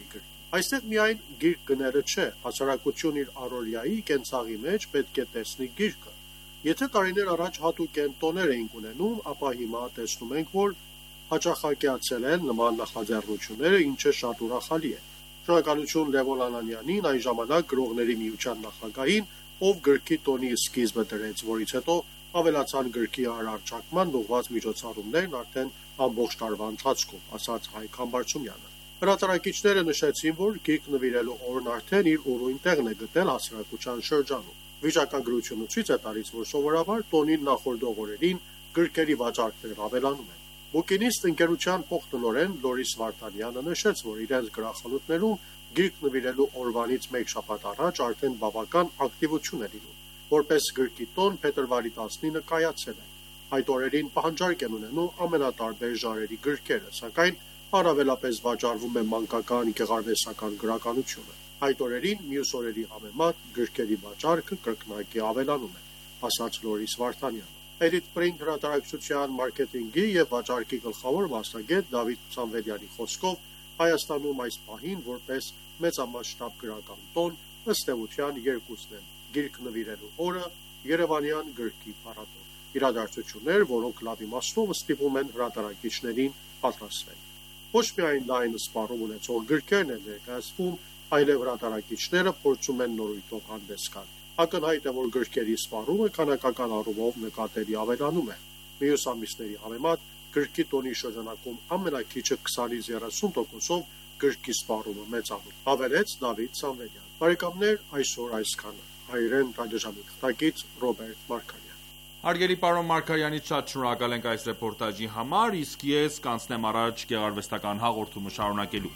Այստեղ միայն գիրք գները չէ, հասարակություն իր առօրյայի կենցաղի մեջ պետք է տեսնի գիրքը։ Եթե տարիներ առաջ հատուկ տոներ էինք ունենում, ապա հիմա տեսնում ենք, որ հաճախակյացել են նման նախաձեռնությունները, ինչը շատ ուրախալի է։ Շնորհակալություն Լևոն Անանյանին, այն ժամանակ գրողների միության նախագահին, ով գրքի տոնի սկիզբը դրեց, որից հետո ավելացան գրքի առարճակման ուղղված միջոցառումներն արդեն ամբողջ տարվա ընթացքում, ասաց Հայկ Համբարձումյանը։ Հրատարակիչները նշեցին, որ գիրք նվիրելու օրն արդեն իր ուրույն տեղն է գտել հասարակության շրջանում։ Վիճակագրությունը ցույց է տալիս, որ սովորաբար տոնին նախորդող օրերին գրքերի վաճառքներն ավելանում են։ Բուկինիստ ընկերության փոխտնօրեն Լորիս Վարդանյանը նշեց, որ իրենց գրախանութներում գիրք նվիրելու օրվանից մեկ շաբաթ առաջ արդեն բավական ակտիվություն է լինում։ Որպես գրքի տոն փետրվարի տասնինը կայացել է։ Այդ օրերին պահանջարկ են ունենում ամենատարբեր ժանրերի գրքերը, սակայն առավելապես վաճառվում է մանկական, գեղարվեստական գրականությունը։ Այդ օրերին մյուս օրերի համեմատ գրքերի վաճառքը կրկնակի ավելանում է, ասաց Լորիս Վարդանյանը։ Edit Print հրատարակչության մարքեթինգի եւ վաճառքի գլխավոր մասնագետ Դավիթ Սամվելյանի խոսքով Հայաստանում այս պահին որպես մեծամասշտաբ գրական տոն ըստ էության երկուսն են՝ գիրք նվիրելու օրը, Երևանյան գրքի փառատոն։ Իրադարձություններ, որոնք լավ իմաստով ստիպում են հրատարակիչներին պատրաստվել։ Ոչ միայն լայն սպառում ունեցող գրքերն են ներկայացվում, այլև հրատարակիչները փորձում են նորույթով հանդես գալ։ Ակնհայտ է, որ գրքերի սպառումը քանակական առումով նկատելի ավելանում է։ Մյուս ամիսների համեմատ գրքի տոնի շրջանակում ամենաքիչը քսանից երեսուն տոկոսով գրքի սպառումը մեծանում, հավելեց Դավիթ Սամվելյան։ Բարեկամներ, այսօր այսքանը։ Հայրեն ռադիոժամի թղթակից Ռոբերտ Մարգարյան։ Հարգելի պարոն Մարգարյանից շատ շնորհակալ ենք այս ռեպորտաժի համար, իսկ ես կանցնեմ առաջ գեղարվեստական հաղորդումը շարունակելու։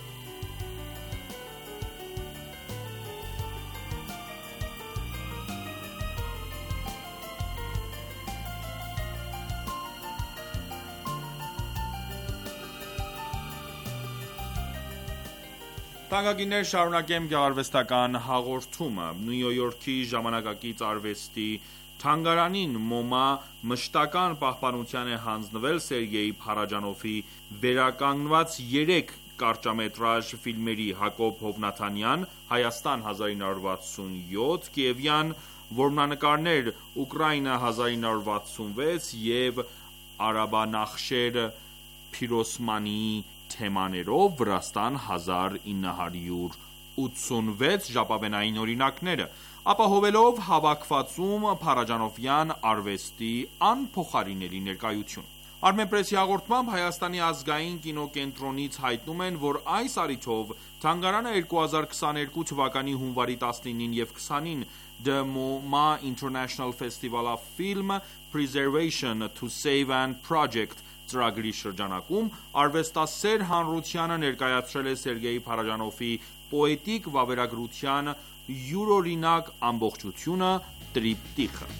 Տանկագիններ, շարունակեմ գեղարվեստական հաղորդումը։ Նյու Յորքի ժամանակակից արվեստի թանգարանին մոմա մշտական պահպանության է հանձնվել Սերգեյ Փարաջանովի վերականգնված երեք կարճամետրաժ ֆիլմերի՝ Հակոբ Հովնաթանյան (Հայաստան հազար ինը հարյուր վաթսունյոթ), Կիևյան որմնանկարներ (Ուկրաինա հազար ինը հարյուր վաթսունվեց) և Արաբանախշեր Փիրոսմանիի թեմաներով (Վրաստան հազար ինը հարյուր ութսունվեց) ժապավենային օրինակները, ապահովելով հավաքվածում փարաջանովյան արվեստի անփոխարինելի ներկայություն։ Armenpress-ի հաղորդմամբ Հայաստանի ազգային կինոկենտրոնից հայտնում են, որ այս առիթով թանգարանը երկու հազար քսաներկու թվականի հունվարի տասնինին և քսանին The MoMA International Festival of Film Preservation to Save and Project ծրագրի շրջանակում արվեստասեր հանրությանը ներկայացրել է Սերգեյ Փարաջանովի պոետիկ վավերագրության յուրօրինակ ամբողջությունը՝ տրիպտիխը։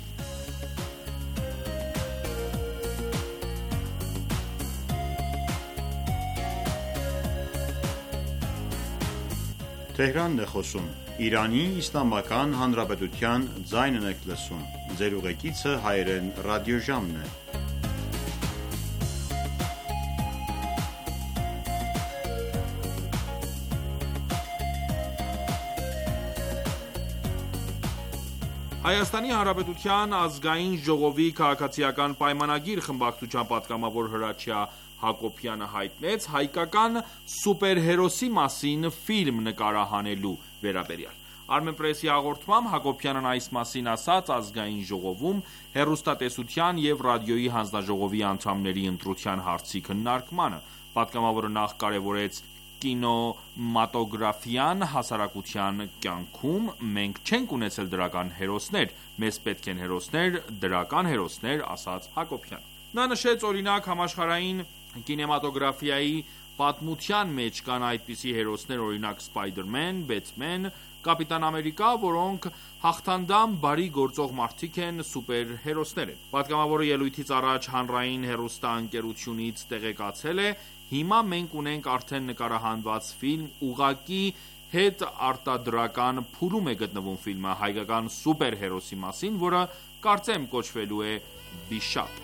Թեհրանն է խոսում Իրանի Իսլամական Հանրապետության ձայնն եք լսում։ Ձեր ուղեկիցը հայերեն ռադիոժամն է։ Հայաստանի Հանրապետության ազգային ժողովի քաղաքացիական պայմանագիր խմբակցության պատգամավոր Հրաչյա Հակոբյանը հայտնեց հայկական սուպերհերոսի մասին ֆիլմ նկարահանելու վերաբերյալ։ Armenpress-ի հաղորդմամբ Հակոբյանն այս մասին ասաց ազգային ժողովում հեռուստատեսության և ռադիոյի հանձնաժողովի անդամների ընտրության հարցի քննարկմանը։ Պատգամավորը նախ կարևորեց կինոմատոգրաֆիան հասարակության կյանքում, մենք չենք ունեցել դրական հերոսներ, մեզ պետք են հերոսներ, դրական հերոսներ, ասաց Հակոբյանը։ Նա նշեց, օրինակ, համաշխարհային կինեմատոգրաֆիայի պատմության մեջ կան այդպիսի հերոսներ, օրինակ Սպայդերմեն, Բեթմեն, Կապիտան Ամերիկա, որոնք հաղթանդամ բարի գործող մարդիկ են, սուպերհերոսներ են։ Պատգամավորը ելույթից առաջ հանրային հեռուստաընկերությունից տեղեկացել է. Հիմա մենք ունենք արդեն նկարահանված ֆիլմ, ուղղակի հետարտադրական փուլում է գտնվում ֆիլմը հայկական սուպերհերոսի մասին, որը կարծեմ կոչվելու է Վիշապ։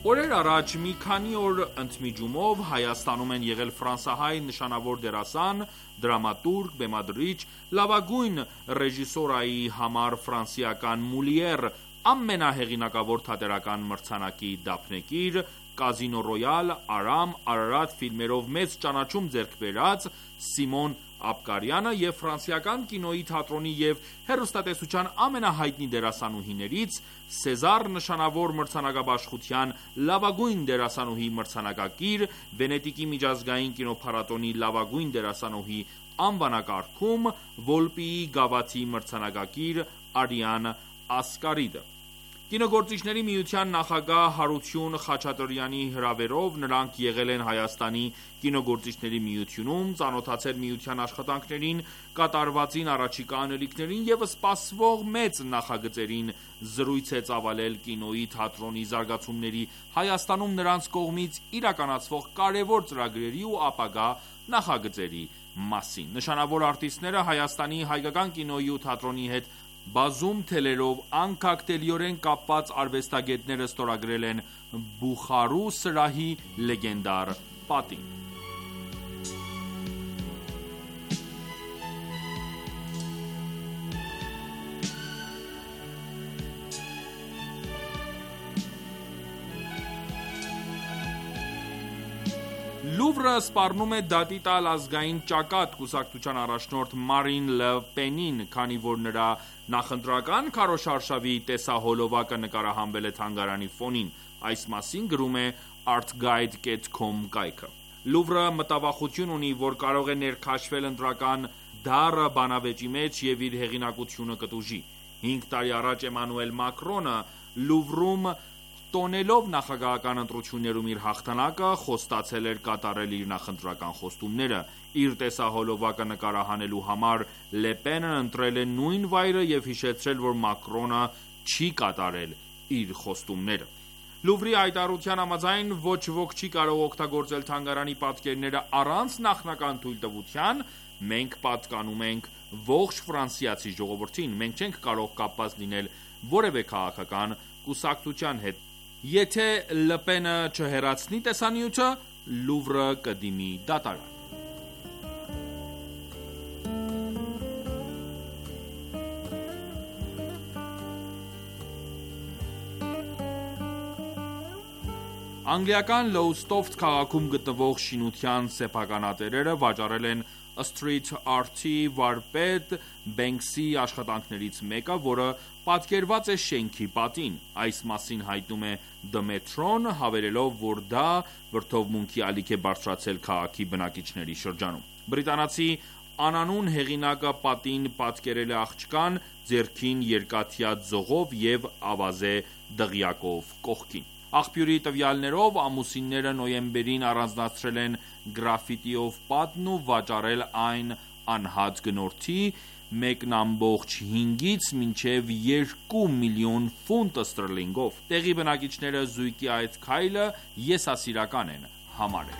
Օրեր առաջ մի քանի օր ընդմիջումով Հայաստանում են եղել ֆրանսահայ նշանավոր դերասան, դրամատուրգ, բեմադրիչ, լավագույն ռեժիսորայի համար ֆրանսիական Մուլիեր ամենահեղինակավոր թատերական մրցանակի դափնեկիր, Կազինո Ռոյալ, Արամ, Արարատ ֆիլմերով մեծ ճանաչում ձեռք բերած Սիմոն Աբկարյանը և ֆրանսիական կինոյի, թատրոնի և հեռուստատեսության ամենահայտնի դերասանուհիներից Սեզար նշանավոր մրցանակաբաշխության լավագույն դերասանուհի մրցանակակիր, Վենետիկի միջազգային կինոփառատոնի լավագույն դերասանուհի անվանակարգում Վոլպիի գավաթի մրցանակակիր Արիան Ասկարիդը։ Կինոգործիչների միության նախագահ Հարություն Խաչատրյանի հրավերով նրանք եղել են Հայաստանի կինոգործիչների միությունում, ծանոթացել միության աշխատանքներին, կատարվածին, առաջիկա անելիքներին և սպասվող մեծ նախագծերին, զրույց է ծավալել կինոյի, թատրոնի, զարգացումների, Հայաստանում նրանց կողմից իրականացվող կարևոր ծրագրերի ու ապագա նախագծերի մասին։ Նշանավոր արտիստները Հայաստանի հայկական կինոյի ու թատրոնի հետ բազում թելերով անկախտելիորեն կապված արվեստագետները ստորագրել են Բուխարու սրահի լեգենդար պատին։ Լուվրը սպառնում է դատի տալ ազգային ճակատ կուսակցության առաջնորդ Մարին Լը Պենին, քանի որ նրա նախընտրական քարոզարշավի տեսահոլովակը նկարահանվել է թանգարանի ֆոնին։ Այս մասին գրում է artguide dot com կայքը։ Լուվրը մտավախություն ունի, որ կարող է ներքաշվել ընտրական դառը բանավեճի մեջ և իր հեղինակությունը կտուժի։ Հինգ տարի առաջ Էմանուել Մակրոնը Լուվրում տոնելով նախագահական ընտրություններում իր հաղթանակը, խոստացել էր կատարել իր նախընտրական խոստումները։ Իր տեսահոլովակը նկարահանելու համար Լե Պենն ընտրել է նույն վայրը և հիշեցրել, որ Մակրոնը չի կատարել իր խոստումները։ Լուվրի հայտարարության համաձայն ոչ ոք չի կարող օգտագործել թանգարանի պատկերները առանց նախնական թույլտվության։ Մենք պատկանում ենք ողջ ֆրանսիացի ժողովրդին։ Մենք չենք կարող կապված լինել որևէ քաղաքական կուսակցության հետ։ Եթե Լը Պենը չհեռացնի տեսանյութը, Լուվրը կդիմի դատարան։ Անգլիական Լոուստոֆթ քաղաքում գտնվող շինության սեփականատերերը վաճառել են Street Art-ի վարպետ Բենքսի աշխատանքներից մեկը, որը պատկերված է շենքի պատին։ Այս մասին հայտնում է The Metro-ն, հավելելով, որ դա վրդովմունքի ալիք է բարձրացել քաղաքի բնակիչների շրջանում։ Բրիտանացի անանուն հեղինակը պատին պատկերել է աղջկան ձեռքին երկաթյա ձողով և ավազե դղյակով կողքին։ Աղբյուրի տվյալներով ամուսինները նոյեմբերին առանձնացրել են գրաֆիտիով պատն ու վաճառել այն անհատ գնորդի մեկն ամբողջ հինգից մինչև երկու միլիոն ֆունտ ստերլինգով։ Տեղի բնակիչները զույգի այդ քայլը եսասիրական են համարել։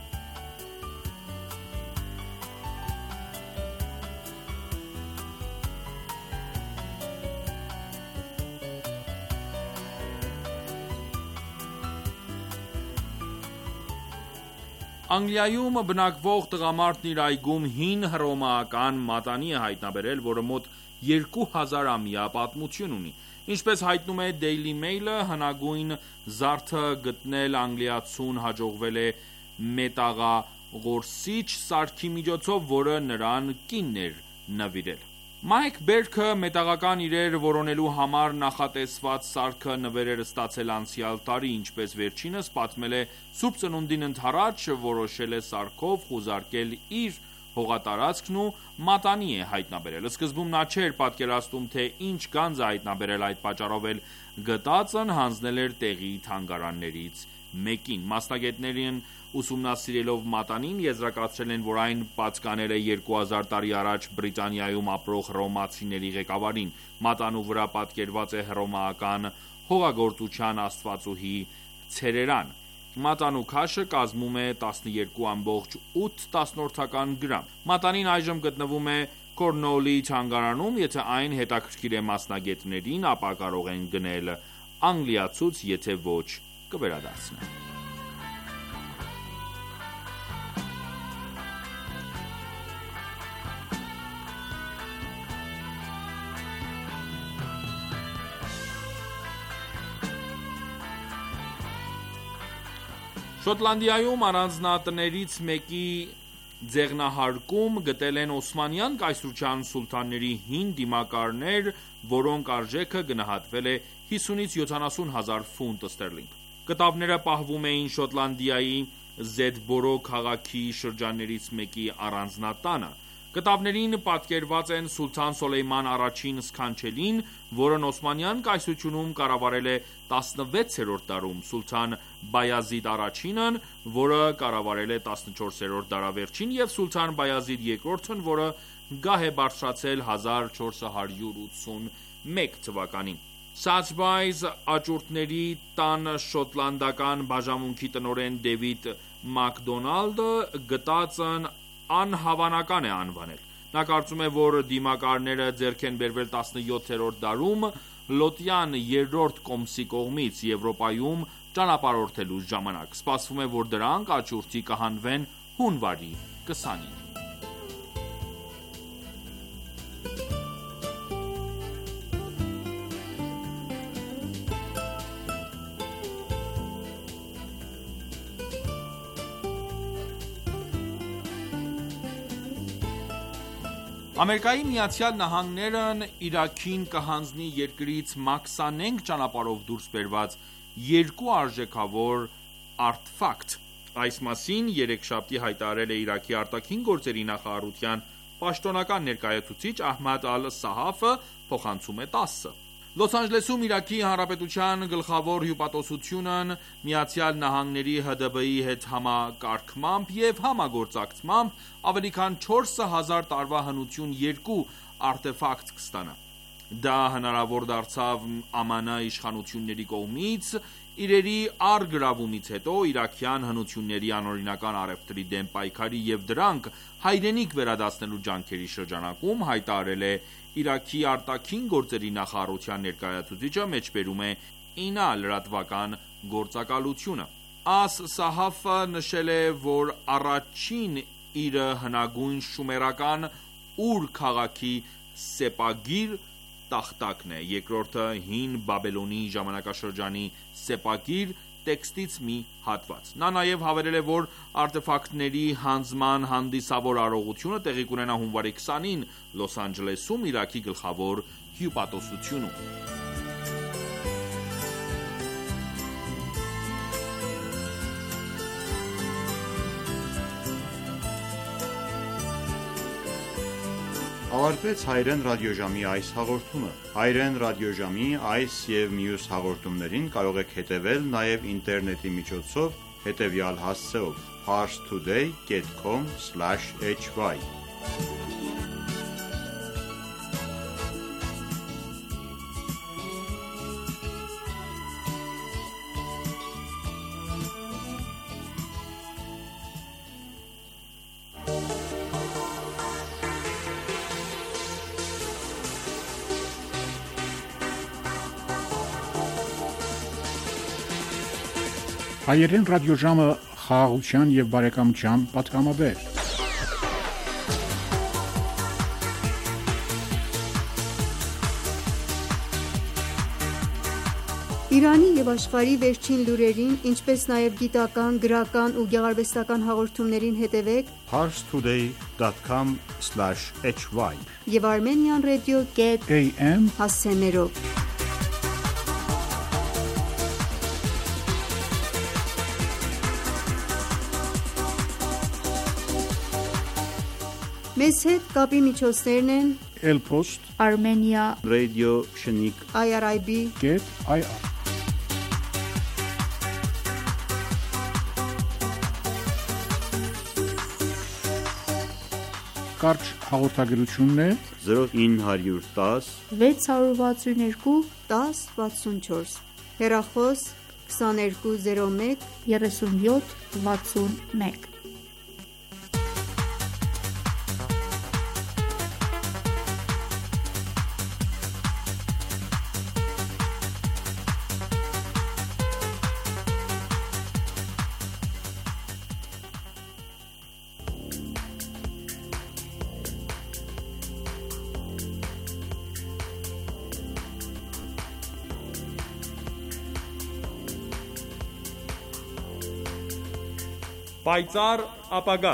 Անգլիայում բնակվող տղամարդն իր այգում հին հռոմեական մատանի է հայտնաբերել, որը մոտ երկու հազար ամյա պատմություն ունի։ Ինչպես հայտնում է Daily Mail-ը, հնագույն զարդը գտնել անգլիացուն հաջողվել է մետաղաղորսիչ սարքի միջոցով, որը նրան կինն էր նվիրել։ Մայք Բերքը մետաղական իրեր որոնելու համար նախատեսված սարքը նվեր էր ստացել անցյալ տարի, ինչպես վերջինս պատմել է Սուրբ Ծնունդին ընդառաջ, որոշել է սարքով խուզարկել իր հողատարածքն ու մատանի է հայտնաբերել։ Սկզբում նա չէր պատկերացնում, թե ինչ գանձ է հայտնաբերել, այդ պատճառով էլ գտածն հանձնել էր տեղի թանգարաններից մեկին։ Մասնագետներին ուսումնասիրելով մատանին եզրակացրել են, որ այն պատկանել է երկու հազար տարի առաջ Բրիտանիայում ապրող հռոմացիների ղեկավարին։ Մատանու վրա պատկերված է հռոմեական հողագործության աստվածուհի Ցերերան։ Մատանու քաշը կազմում է տասնյոթ ամբողջ ութ գրամ։ Մատանին այժմ գտնվում է Կորնուոլի թանգարանում, եթե այն հետաքրքիր է մասնագետներին, ապա կարող են գնել անգլիացուց, եթե ոչ կվերադարձնեմ: Շոտլանդիայում առանձնատներից մեկի ձեղնահարկում գտել են օսմանյան կայսրության սուլթանների հին դիմակարներ, որոնք արժեքը գնահատվել է հիսունից յոթանասուն հազար ֆունտ ստերլինգ: Կտավները պահվում էին Շոտլանդիայի Զեդբորո քաղաքի շրջաններից մեկի առանձնատանը: Կտավներին պատկերված են սուլթան Սոլեյման առաջին սքանչելին, որն Օսմանյան կայսրությունում կառավարել է տասնվեցերորդ դարում, սուլթան Բայազիդ առաջինն, որը կառավարել է տասնչորսերորդ դարավերջին, և սուլթան Բայազիդ երկրորդն, որը գահ է բարձրացել հազար չորս հարյուր ութսունմեկ թվականին: Սաթբայզ աճուրդների տան շոտլանդական բաժանմունքի տնօրեն Դեվիդ Մակդոնալդը գտածն անհավանական է անվանել: Նա կարծում է, որ դիմակարները ձեռք են բերվել տասնյոթերորդ դարում Լոտյան երրորդ կոմսի կողմից Եվրոպայում ճանապարհորդելու ժամանակ: Սպասվում է, որ դրանք աճուրդի կհանվեն հունվարի քսանին: Ամերիկայի Միացյալ Նահանգներն Իրաքին կհանձնի երկրից մաքսանենգ ճանապարհով դուրս բերված երկու արժեքավոր արտֆակտ: Այս մասին երեքշաբթի հայտարարել է Իրաքի արտաքին գործերի նախարարության պաշտոնական ներկայացուցիչ Ահմադ Ալ-Սահաֆը, փոխանցում է տասը: Լոս Անջելեսում Իրաքի Հանրապետության գլխավոր հյուպատոսությունն ԱՄՆ-ի ՀԴԲ-ի հետ համակարգմամբ և համագործակցմամբ ավելի քան չորս հազար տարվա հնություն երկու արտեֆակտ կստանա: Դա հնարավոր դարձավ ԱՄՆ իշխանությունների կողմից իրերի առգրավումից հետո իրաքյան հնությունների անօրինական առևտրի դեմ պայքարի և դրանք հայրենիք վերադարձնելու ջանքերի շրջանակում, հայտարարել է Իրաքի արտաքին գործերի նախարարության ներկայացուցիչը, մեջբերում է ԻՆԱ լրատվական գործակալությունը: Աս-Սահաֆը նշել է, որ առաջին իրը հնագույն շումերական Ուր քաղաքի սեպագիր տախտակն է, երկրորդը հին Բաբելոնի ժամանակաշրջանի սեպագիր տեքստից մի հատված: Նա նաև հավելել է, որ արտեֆակտների հանձնման հանդիսավոր արարողությունը տեղի կունենա հունվարի քսանին Լոս Անջելեսում Իրաքի գլխավոր հյուպատոսությունում: Ավարտվեց հայրեն ռադիոժամի այս հաղորդումը: Հայրեն ռադիոժամի այս և մյուս հաղորդումներին կարող եք հետևել նաև ինտերնետի միջոցով հետևյալ հասցեով՝ parstoday dot com slash h y: Հայերեն ռադիոժամը խաղաղության և բարեկամության պատգամաբեր: Իրանի և աշխարհի վերջին լուրերին, ինչպես նաև գիտական, գրական ու գեղարվեստական հաղորդումներին հետևեք parstoday dot com slash h y և armenian radio dot a m հասցեներով: Մեզ հետ կապի միջոցներն են Elpost Armenia Radio Shnik I R I B Get I R Կարճ հաղորդագրությունն է zero nine one zero six one two ten sixty-four հեռախոս twenty-two oh one thirty-seven sixty-one Պայծառ ապագա։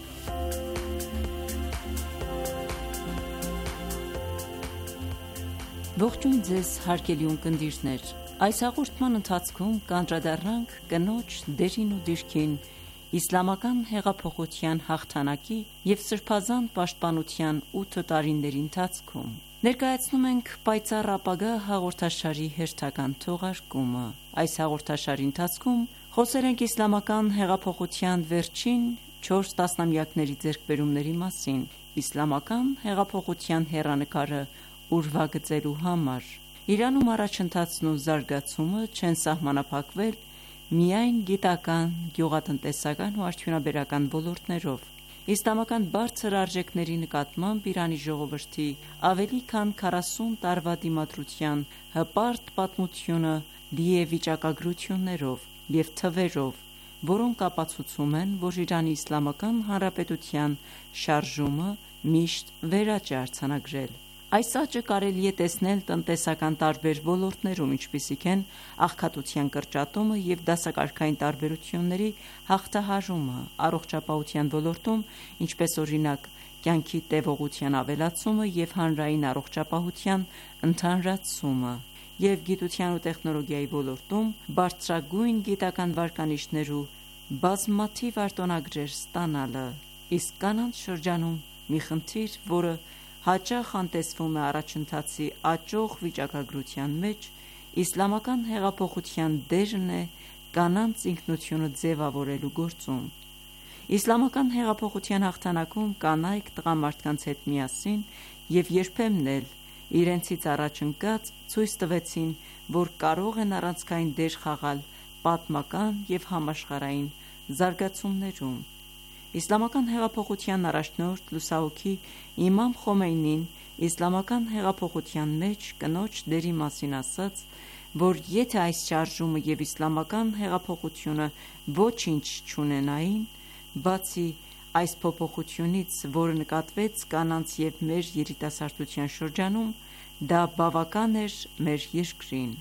Ողջույն ձեզ հարգելի ունկնդիրներ։ Այս հաղորդման ընթացքում կանդրադառնանք կնոջ դերին ու դիրքին իսլամական հեղափոխության հաղթանակի և սրբազան պաշտպանության ութ տարիների ընթացքում։ Ներկայացնում ենք «Պայծառ ապագա» հաղորդաշարի հերթական թողարկումը։ Այս հաղորդաշարի ընթացքում խոսել ենք իսլամական հեղափոխության վերջին չորս տասնամյակների ձեռքբերումների մասին, իսլամական հեղափոխության հեռանկարը ուրվագծելու համար։ Իրանում առաջընթացն ու զարգացումը չեն սահմանափակվել միայն գիտական, գյուղատնտեսական ու արդյունաբերական ոլորտներով։ Իսլամական բարձր արժեքների նկատմամբ Իրանի ժողովրդի ավելի քան քառասուն տարվա դիմադրության հպարտ պատմությունը լի է վիճակագրություններով և թվերով, որոնք ապացուցում են, որ Իրանի Իսլամական Հանրապետության շարժումը միշտ վերաճ է արձանագրել։ Այս աճը կարելի է տեսնել տնտեսական տարբեր ոլորտներում, ինչպիսիք են աղքատության կրճատումը և դասակարգային տարբերությունների հաղթահարումը, առողջապահության ոլորտում, ինչպես օրինակ կյանքի տևողության ավելացումը և հանրային առողջապահության ընդհանրացումը, և գիտության ու տեխնոլոգիայի ոլորտում բարձրագույն գիտական վարկանիշներ ու բազմաթիվ արտոնագրեր ստանալը։ Իսկ կանանց շրջանում մի խնդիր, որը հաճախ անտեսվում է առաջընթացի աճող վիճակագրության մեջ, իսլամական հեղափոխության դերն է կանանց ինքնությունը ձևավորելու գործում։ Իսլամական հեղափոխության հաղթանակում կանայք տղամարդկանց հետ միասին և երբեմն էլ իրենցից առաջ ընկած ցույց տվեցին, որ կարող են առանցքային դեր խաղալ պատմական և համաշխարհային զարգացումներում։ Իսլամական հեղափոխության առաջնորդ լուսահոգի Իմամ Խոմեյնին իսլամական հեղափոխության մեջ կնոջ դերի մասին ասաց, որ եթե այս շարժումը և իսլամական հեղափոխությունը ոչինչ չունենային, բացի այս փոփոխությունից, որը նկատվեց կանանց և մեր երիտասարդության շրջանում, դա բավական էր մեր երկրին։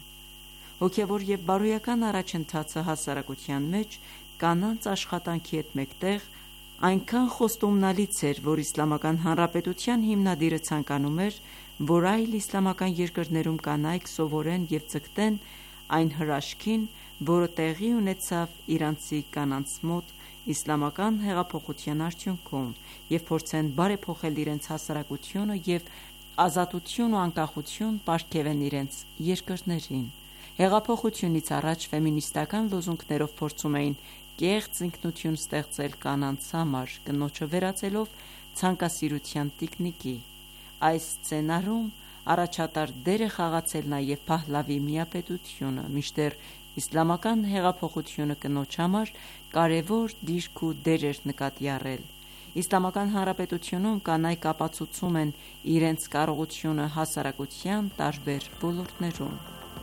Հոգևոր և բարոյական առաջընթացը հասարակության մեջ կանանց աշխատանքի հետ մեկտեղ այնքան խոստումնալից էր, որ Իսլամական Հանրապետության հիմնադիրը ցանկանում էր, որ այլ իսլամական երկրներում կանայք սովորեն և ձգտեն այն հրաշքին, որը տեղի ունեցավ իրանցի կանանց մոտ իսլամական հեղափոխության արդյունքում, և փորձեն բարեփոխել իրենց հասարակությունը և ազատություն ու անկախություն պարգևեն իրենց երկրներին։ Հեղափոխությունից առաջ ֆեմինիստական լոզունգներով փորձում էին կեղծ ինքնություն ստեղծել կանանց համար, կնոջը վերածելով ցանկասիրության տիկնիկի։ Այս սցենարում առաջատար դեր է խաղացել նաև Փահլավի միապետությունը, մինչդեռ իսլամական հեղափոխությունը կնոջ համար կարևոր դիրք ու դեր էր նկատի առել։ Իսլամական Հանրապետությունում կանայք ապացուցում են իրենց կարողությունը հասարակության տարբեր ոլորտներում։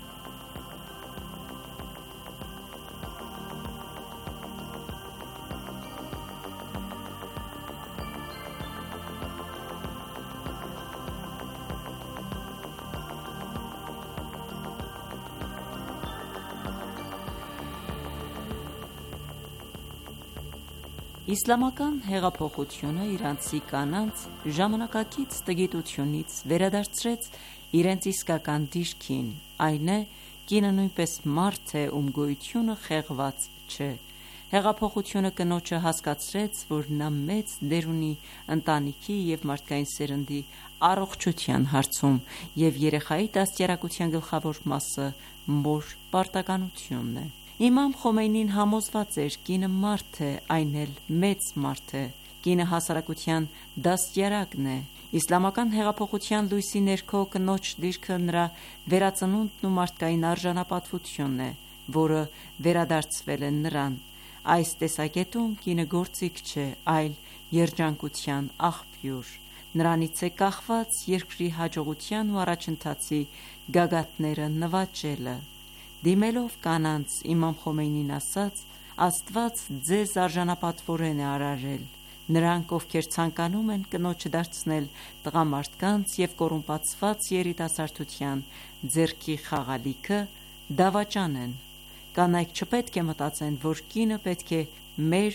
Իսլամական հեղափոխությունը իրանցի կանանց ժամանակակից տգիտությունից վերադարձրեց իրենց իսկական դիրքին, այն է, կինը նույնպես մարդ է, ում գոյությունը խեղված չէ։ Հեղափոխությունը կնոջը հասկացրեց, որ նա մեծ դեր ունի ընտանիքի և մարդկային սերնդի առողջության հարցում, և երեխայի դաստիարակության գլխավոր մասը մոր պարտականությունն է։ Իմամ Խոմեյնին համոզված էր. կինը մարդ է, այն էլ մեծ մարդ է, կինը հասարակության դաստիարակն է։ Իսլամական հեղափոխության լույսի ներքո կնոջ դիրքը նրա վերածնունդն ու մարդկային արժանապատվությունն է, որը վերադարձվել է նրան։ Այս տեսակետում կինը գործիք չէ, այլ երջանկության աղբյուր։ Նրանից է կախված երկրի հաջողության ու առաջընթացի գագաթները նվաճելը։ Դիմելով կանանց, Իմամ Խոմեյնին ասաց. «Աստված ձեզ արժանապատվորեն է արարել։ Նրանք, ովքեր ցանկանում են կնոջը դարձնել տղամարդկանց և կոռումպացված երիտասարդության ձեռքի խաղալիքը, դավաճան են։ Կանայք չպետք է մտածեն, որ կինը պետք է մերկ,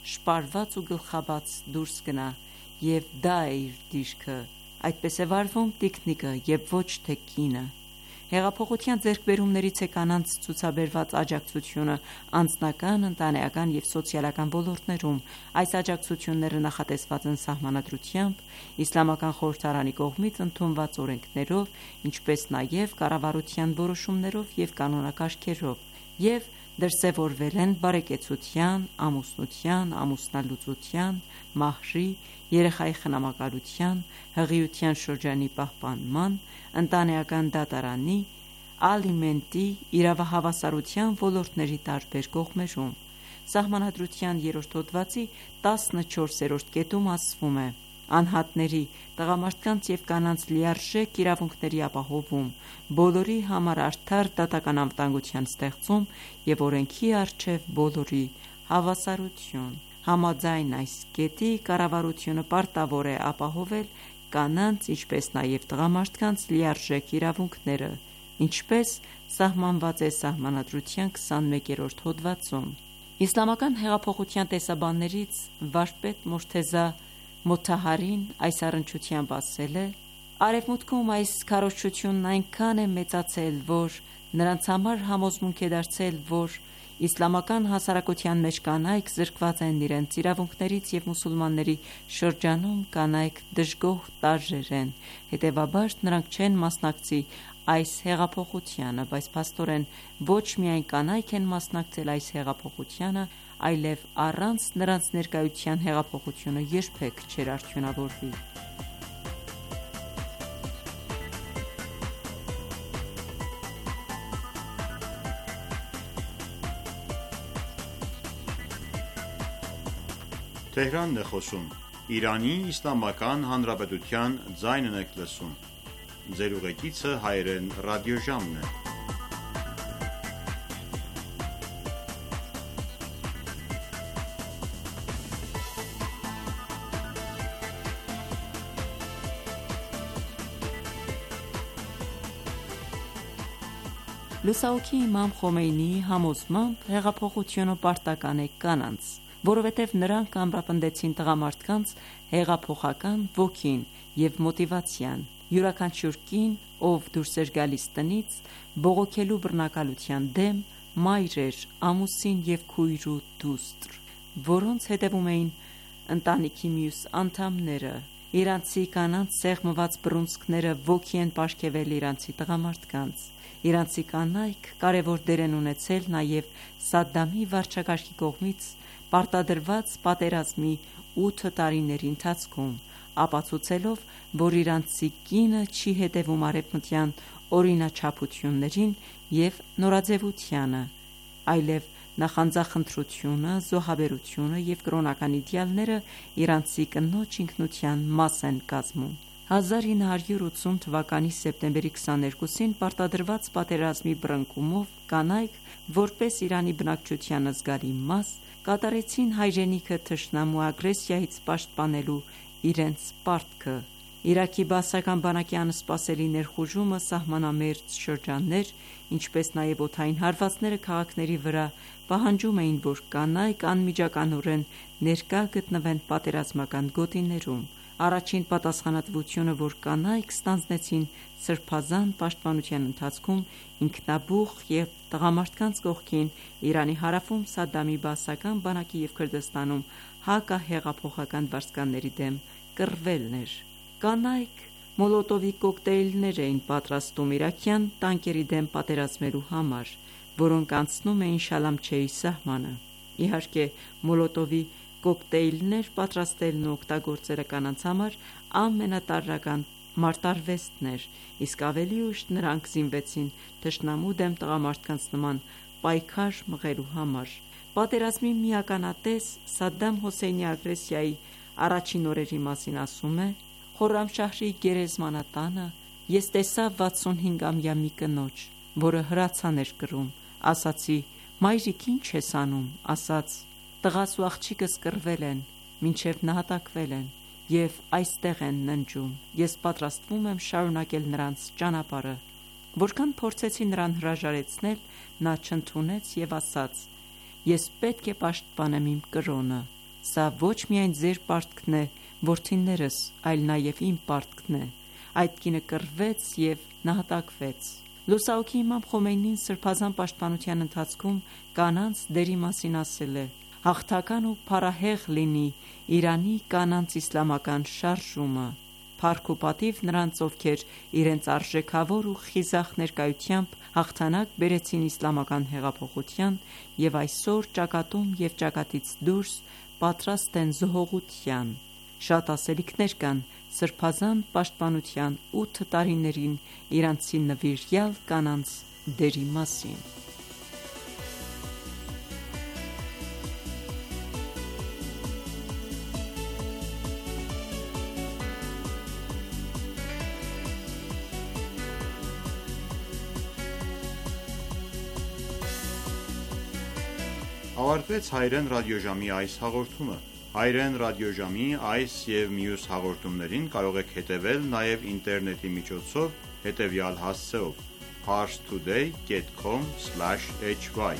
շպարված ու գլխաբաց դուրս գնա, և դա է իր դիրքը, այդպես է վարվում տիկնիկը և ոչ թե կինը։ Հեղափոխության ձեռքբերումներից է կանանց ցուցաբերված աջակցությունը անձնական, ընտանեկան և սոցիալական ոլորտներում։ Այս աջակցությունները նախատեսված են սահմանադրությամբ, Իսլամական խորհրդարանի կողմից ընդունված օրենքներով, ինչպես նաև կառավարության որոշումներով և կանոնակարգերով, և դրսևորվել են բարեկեցության, ամուսնության, ամուսնալուծության, մահրի, երեխայի խնամակալության, հղիության շրջանի պահպանման, ընտանեկան դատարանի, ալիմենտի, իրավահավասարության ոլորտների տարբեր կողմերում։ Սահմանադրության երրորդ հոդվածի տասնչորսերորդ կետում ասվում է. «Անհատների, տղամարդկանց և կանանց լիարժեք իրավունքների ապահովում, բոլորի համար արդար դատական անվտանգության ստեղծում և օրենքի առջև բոլորի հավասարություն»։ Համաձայն այս կետի, կառավարությունը պարտավոր է ապահովել կանանց, ինչպես նաև տղամարդկանց լիարժեք իրավունքները, ինչպես սահմանված է Սահմանադրության քսանմեկերորդ հոդվածում։ Իսլամական հեղափոխության տեսաբաններից վարպետ Մորթեզա Մոթահարին այս առնչությամբ ասել է. «Արևմուտքում այս քարոզչությունն այնքան է մեծացել, որ նրանց համար համոզմունք է դարձել, որ իսլամական հասարակության մեջ կանայք զրկված են իրենց իրավունքներից և մուսուլմանների շրջանում կանայք դժգոհ տարրեր են, հետևաբար նրանք չեն մասնակցի այս հեղափոխությանը, բայց փաստորեն ոչ միայն կանայք են մասնակցել այս հեղափոխությանը, այլև առանց նրանց ներկայության հեղափոխությունը երբեք չէր արդյունավորվի»։ Լուսահոգի Իմամ Խոմեյնիի համոզմամբ հեղափոխությունը պարտական է կանանց, որովհետև նրանք ամրապնդեցին տղամարդկանց հեղափոխական ոգին և մոտիվացիան։ Յուրաքանչյուր կին, ով դուրս էր գալիս տնից բողոքելու բռնակալության դեմ, մայր էր, ամուսին և քույր ու դուստր, որոնց հետևում էին ընտանիքի մյուս անդամները։ Իրանցի կանանց սեղմված բռունցքները ոգի են պարգևել իրանցի տղամարդկանց։ Իրանցի կանայք կարևոր դեր են ունեցել նաև Սադդամի վարչակարգի կողմից պարտադրված պատերազմի ութ տարիների ընթացքում, ապացուցելով, որ իրանցի կինը չի հետևում արևմտյան օրինաչափություններին և նորաձևությանը, այլև նախանձախնդրությունը, զոհաբերությունը և կրոնական իդեալները իրանցի կնոջ ինքնության մաս են կազմում։ հազար ինը հարյուր ութսուն թվականի սեպտեմբերի քսաներկուսին պարտադրված պատերազմի բռնկումով կանայք, որպես Իրանի բնակչության զգալի մաս, կատարեցին հայրենիքը թշնամու ագրեսիայից պաշտպանելու իրենց պարտքը։ Իրաքի բաասական բանակի անսպասելի ներխուժումը սահմանամերձ շրջաններ, ինչպես նաև օդային հարվածները քաղաքների վրա պահանջում էին, որ կանայք անմիջականորեն ներկա գտնվեն պատերազմական գոտիներում։ Առաջին պատասխանատվությունը, որ կանայք ստանձնեցին սրբազան պաշտպանության ընթացքում ինքնաբուխ և տղամարդկանց կողքին Իրանի հարավում Սադդամի բաասական բանակի և Քրդստանում հակահեղափոխական վարձկանների դեմ կռվելն էր։ Կանայք մոլոտովի կոկտեյլներ էին պատրաստում իրաքյան տանկերի դեմ պատերազմելու համար, որոնք անցնում էին Շալամչեի սահմանը։ Իհարկե, մոլոտովի կոկտեյլներ պատրաստելն ու օգտագործելը կանանց համար ամենատարրական մարտարվեստն էր, իսկ ավելի ուշ նրանք զինվեցին թշնամու դեմ տղամարդկանց նման պայքար մղելու համար։ Պատերազմի միականատես Սադդամ Հոսեյնի ագրեսիայի առաջին օրերի մասին ասում է. «Խորրամշահրի գերեզմանատանը ես տեսա վաթսունհինգամյա մի կնոջ, որը հրացան էր կրում։ Ասացի. մայրիկ, ինչ ես անում։ Ասաց. տղաս ու աղջիկս կռվել են, մինչև նահատակվել են և այստեղ են ննջում։ Ես պատրաստվում եմ շարունակել նրանց ճանապարհը։ Որքան փորձեցի նրան հրաժարեցնել, նա չընդունեց և ասաց. ես պետք է պաշտպանեմ իմ կրոնը։ Սա ոչ միայն ձեր պարտքն է, որդիներս, այլ նաև իմ պարտքն է։ Այդ կինը կռվեց և նահատակվեց։ Լուսահոգի Իմամ Խոմեյնին սրբազան պաշտպանության ընթացքում կանանց դերի մասին ասել է. «Հաղթական ու փառահեղ լինի Իրանի կանանց իսլամական շարժումը։ Փառք ու պատիվ նրանց, ովքեր իրենց արժեքավոր ու խիզախ ներկայությամբ հաղթանակ բերեցին իսլամական հեղափոխության և այսօր ճակատում և ճակատից դուրս պատրաստ են զոհողության»։ Շատ ասելիքներ կան սրբազան պաշտպանության ութ տարիներին իրանցի նվիրյալ կանանց դերի մասին։ Ավարտվեց հայրեն ռադիոժամի այս հաղորդումը։ Հայրեն ռադիոժամի այս և մյուս հաղորդումներին կարող եք հետևել նաև ինտերնետի միջոցով հետևյալ հասցեով՝ parstoday dot com slash h y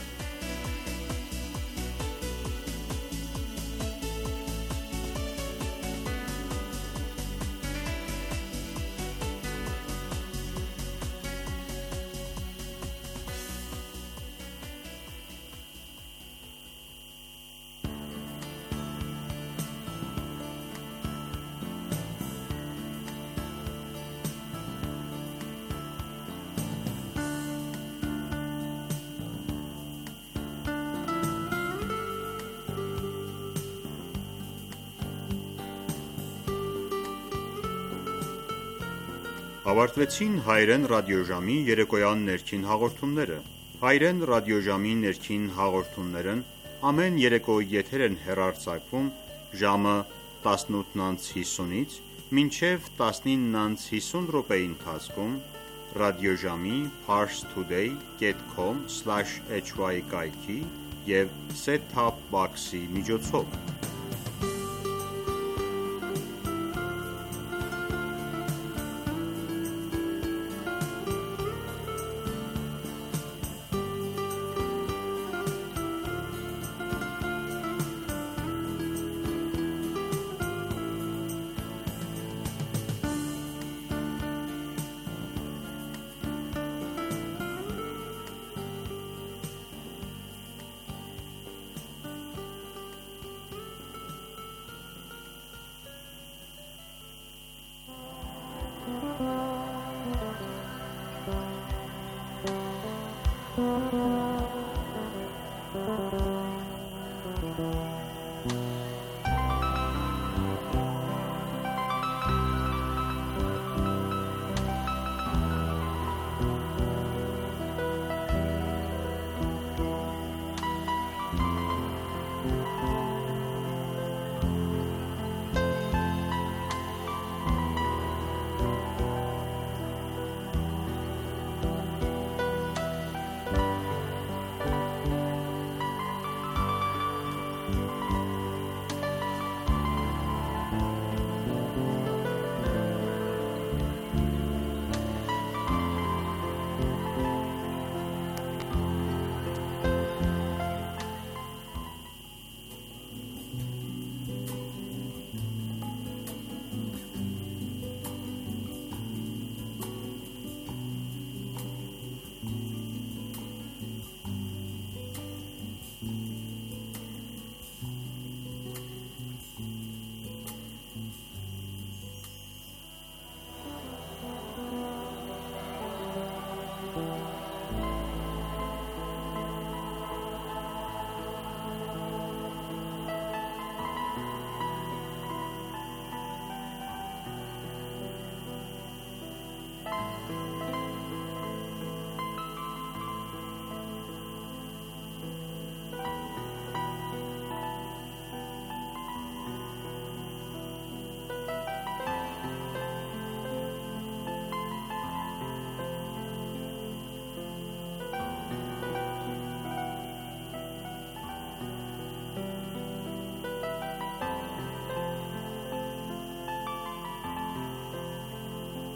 Ավարտվեցին հայրեն ռադիոժամի երեկոյան ներքին հաղորդումները։ Հայրեն ռադիոժամի ներքին հաղորդումներն ամեն երեկո եթեր են հեռարձակվում ժամը տասնութ հիսունից մինչև տասնինը հիսուն րոպեի ընթացքում ռադիոժամի parstoday dot com slash h y կայքի և set top box-ի միջոցով։